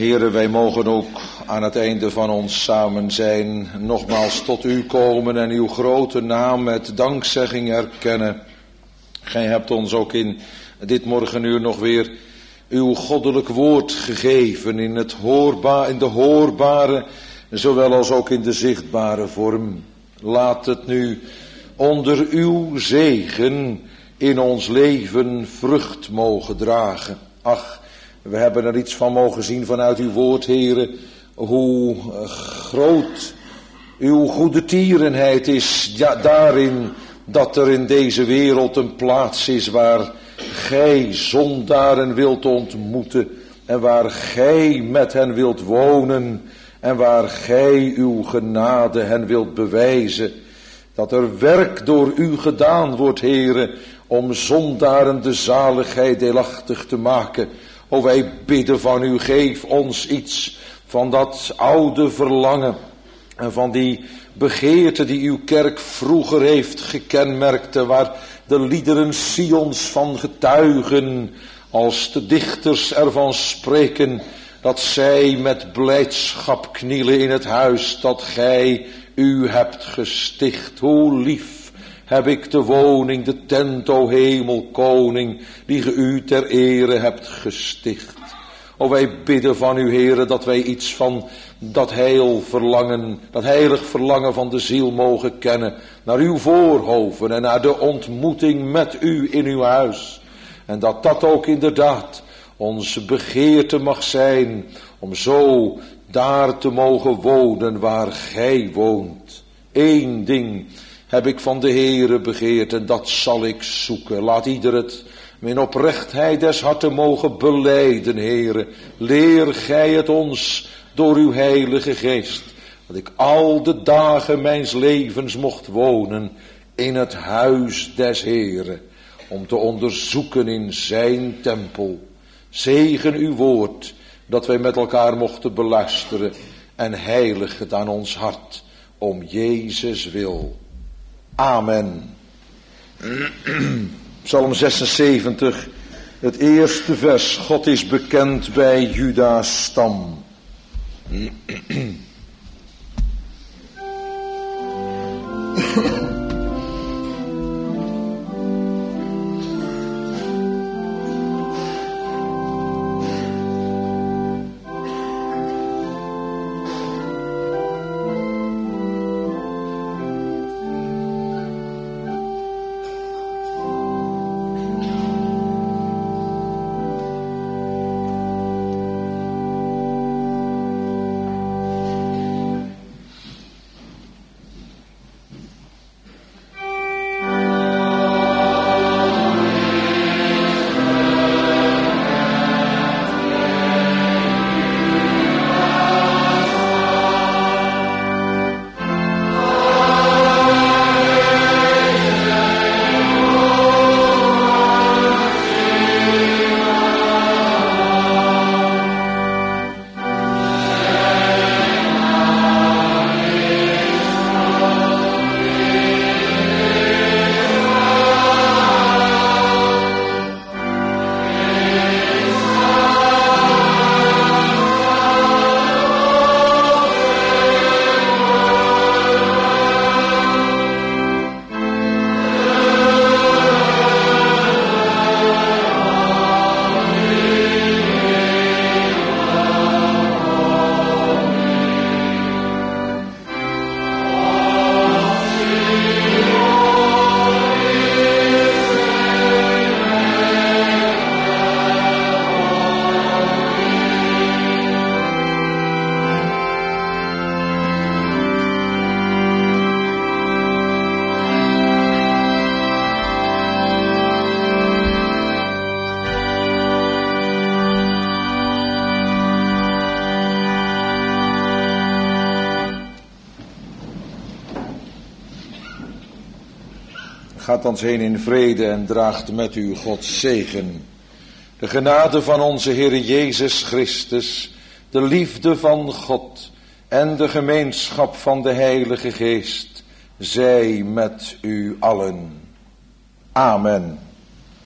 Heren, wij mogen ook aan het einde van ons samen zijn nogmaals tot u komen en uw grote naam met dankzegging erkennen. Gij hebt ons ook in dit morgenuur nog weer uw goddelijk woord gegeven in de hoorbare, zowel als ook in de zichtbare vorm. Laat het nu onder uw zegen in ons leven vrucht mogen dragen. Ach, we hebben er iets van mogen zien vanuit uw woord, Heere, hoe groot uw goede tierenheid is, ja, daarin dat er in deze wereld een plaats is waar gij zondaren wilt ontmoeten en waar gij met hen wilt wonen en waar gij uw genade hen wilt bewijzen. Dat er werk door u gedaan wordt, Heere, om zondaren de zaligheid deelachtig te maken. O, wij bidden van u, geef ons iets van dat oude verlangen en van die begeerte die uw kerk vroeger heeft gekenmerkt, waar de liederen Sions van getuigen, als de dichters ervan spreken, dat zij met blijdschap knielen in het huis dat gij u hebt gesticht. Hoe lief heb ik de woning, de tent, o hemelkoning, die ge u ter ere hebt gesticht. O, wij bidden van u, Heere, dat wij iets van dat heilig verlangen van de ziel mogen kennen, naar uw voorhoven en naar de ontmoeting met u in uw huis. En dat dat ook inderdaad onze begeerte mag zijn, om zo daar te mogen wonen waar gij woont. Eén ding heb ik van de Heere begeerd en dat zal ik zoeken. Laat ieder het in oprechtheid des harten mogen belijden, Heere. Leer gij het ons door uw heilige geest, dat ik al de dagen mijns levens mocht wonen in het huis des Heere, om te onderzoeken in zijn tempel. Zegen uw woord, dat wij met elkaar mochten beluisteren, en heilig het aan ons hart, om Jezus wil. Amen. Psalm 76, het eerste vers. God is bekend bij Juda's stam. Gaat dan heen in vrede en draagt met u Gods zegen. De genade van onze Heere Jezus Christus, de liefde van God en de gemeenschap van de Heilige Geest, zij met u allen. Amen.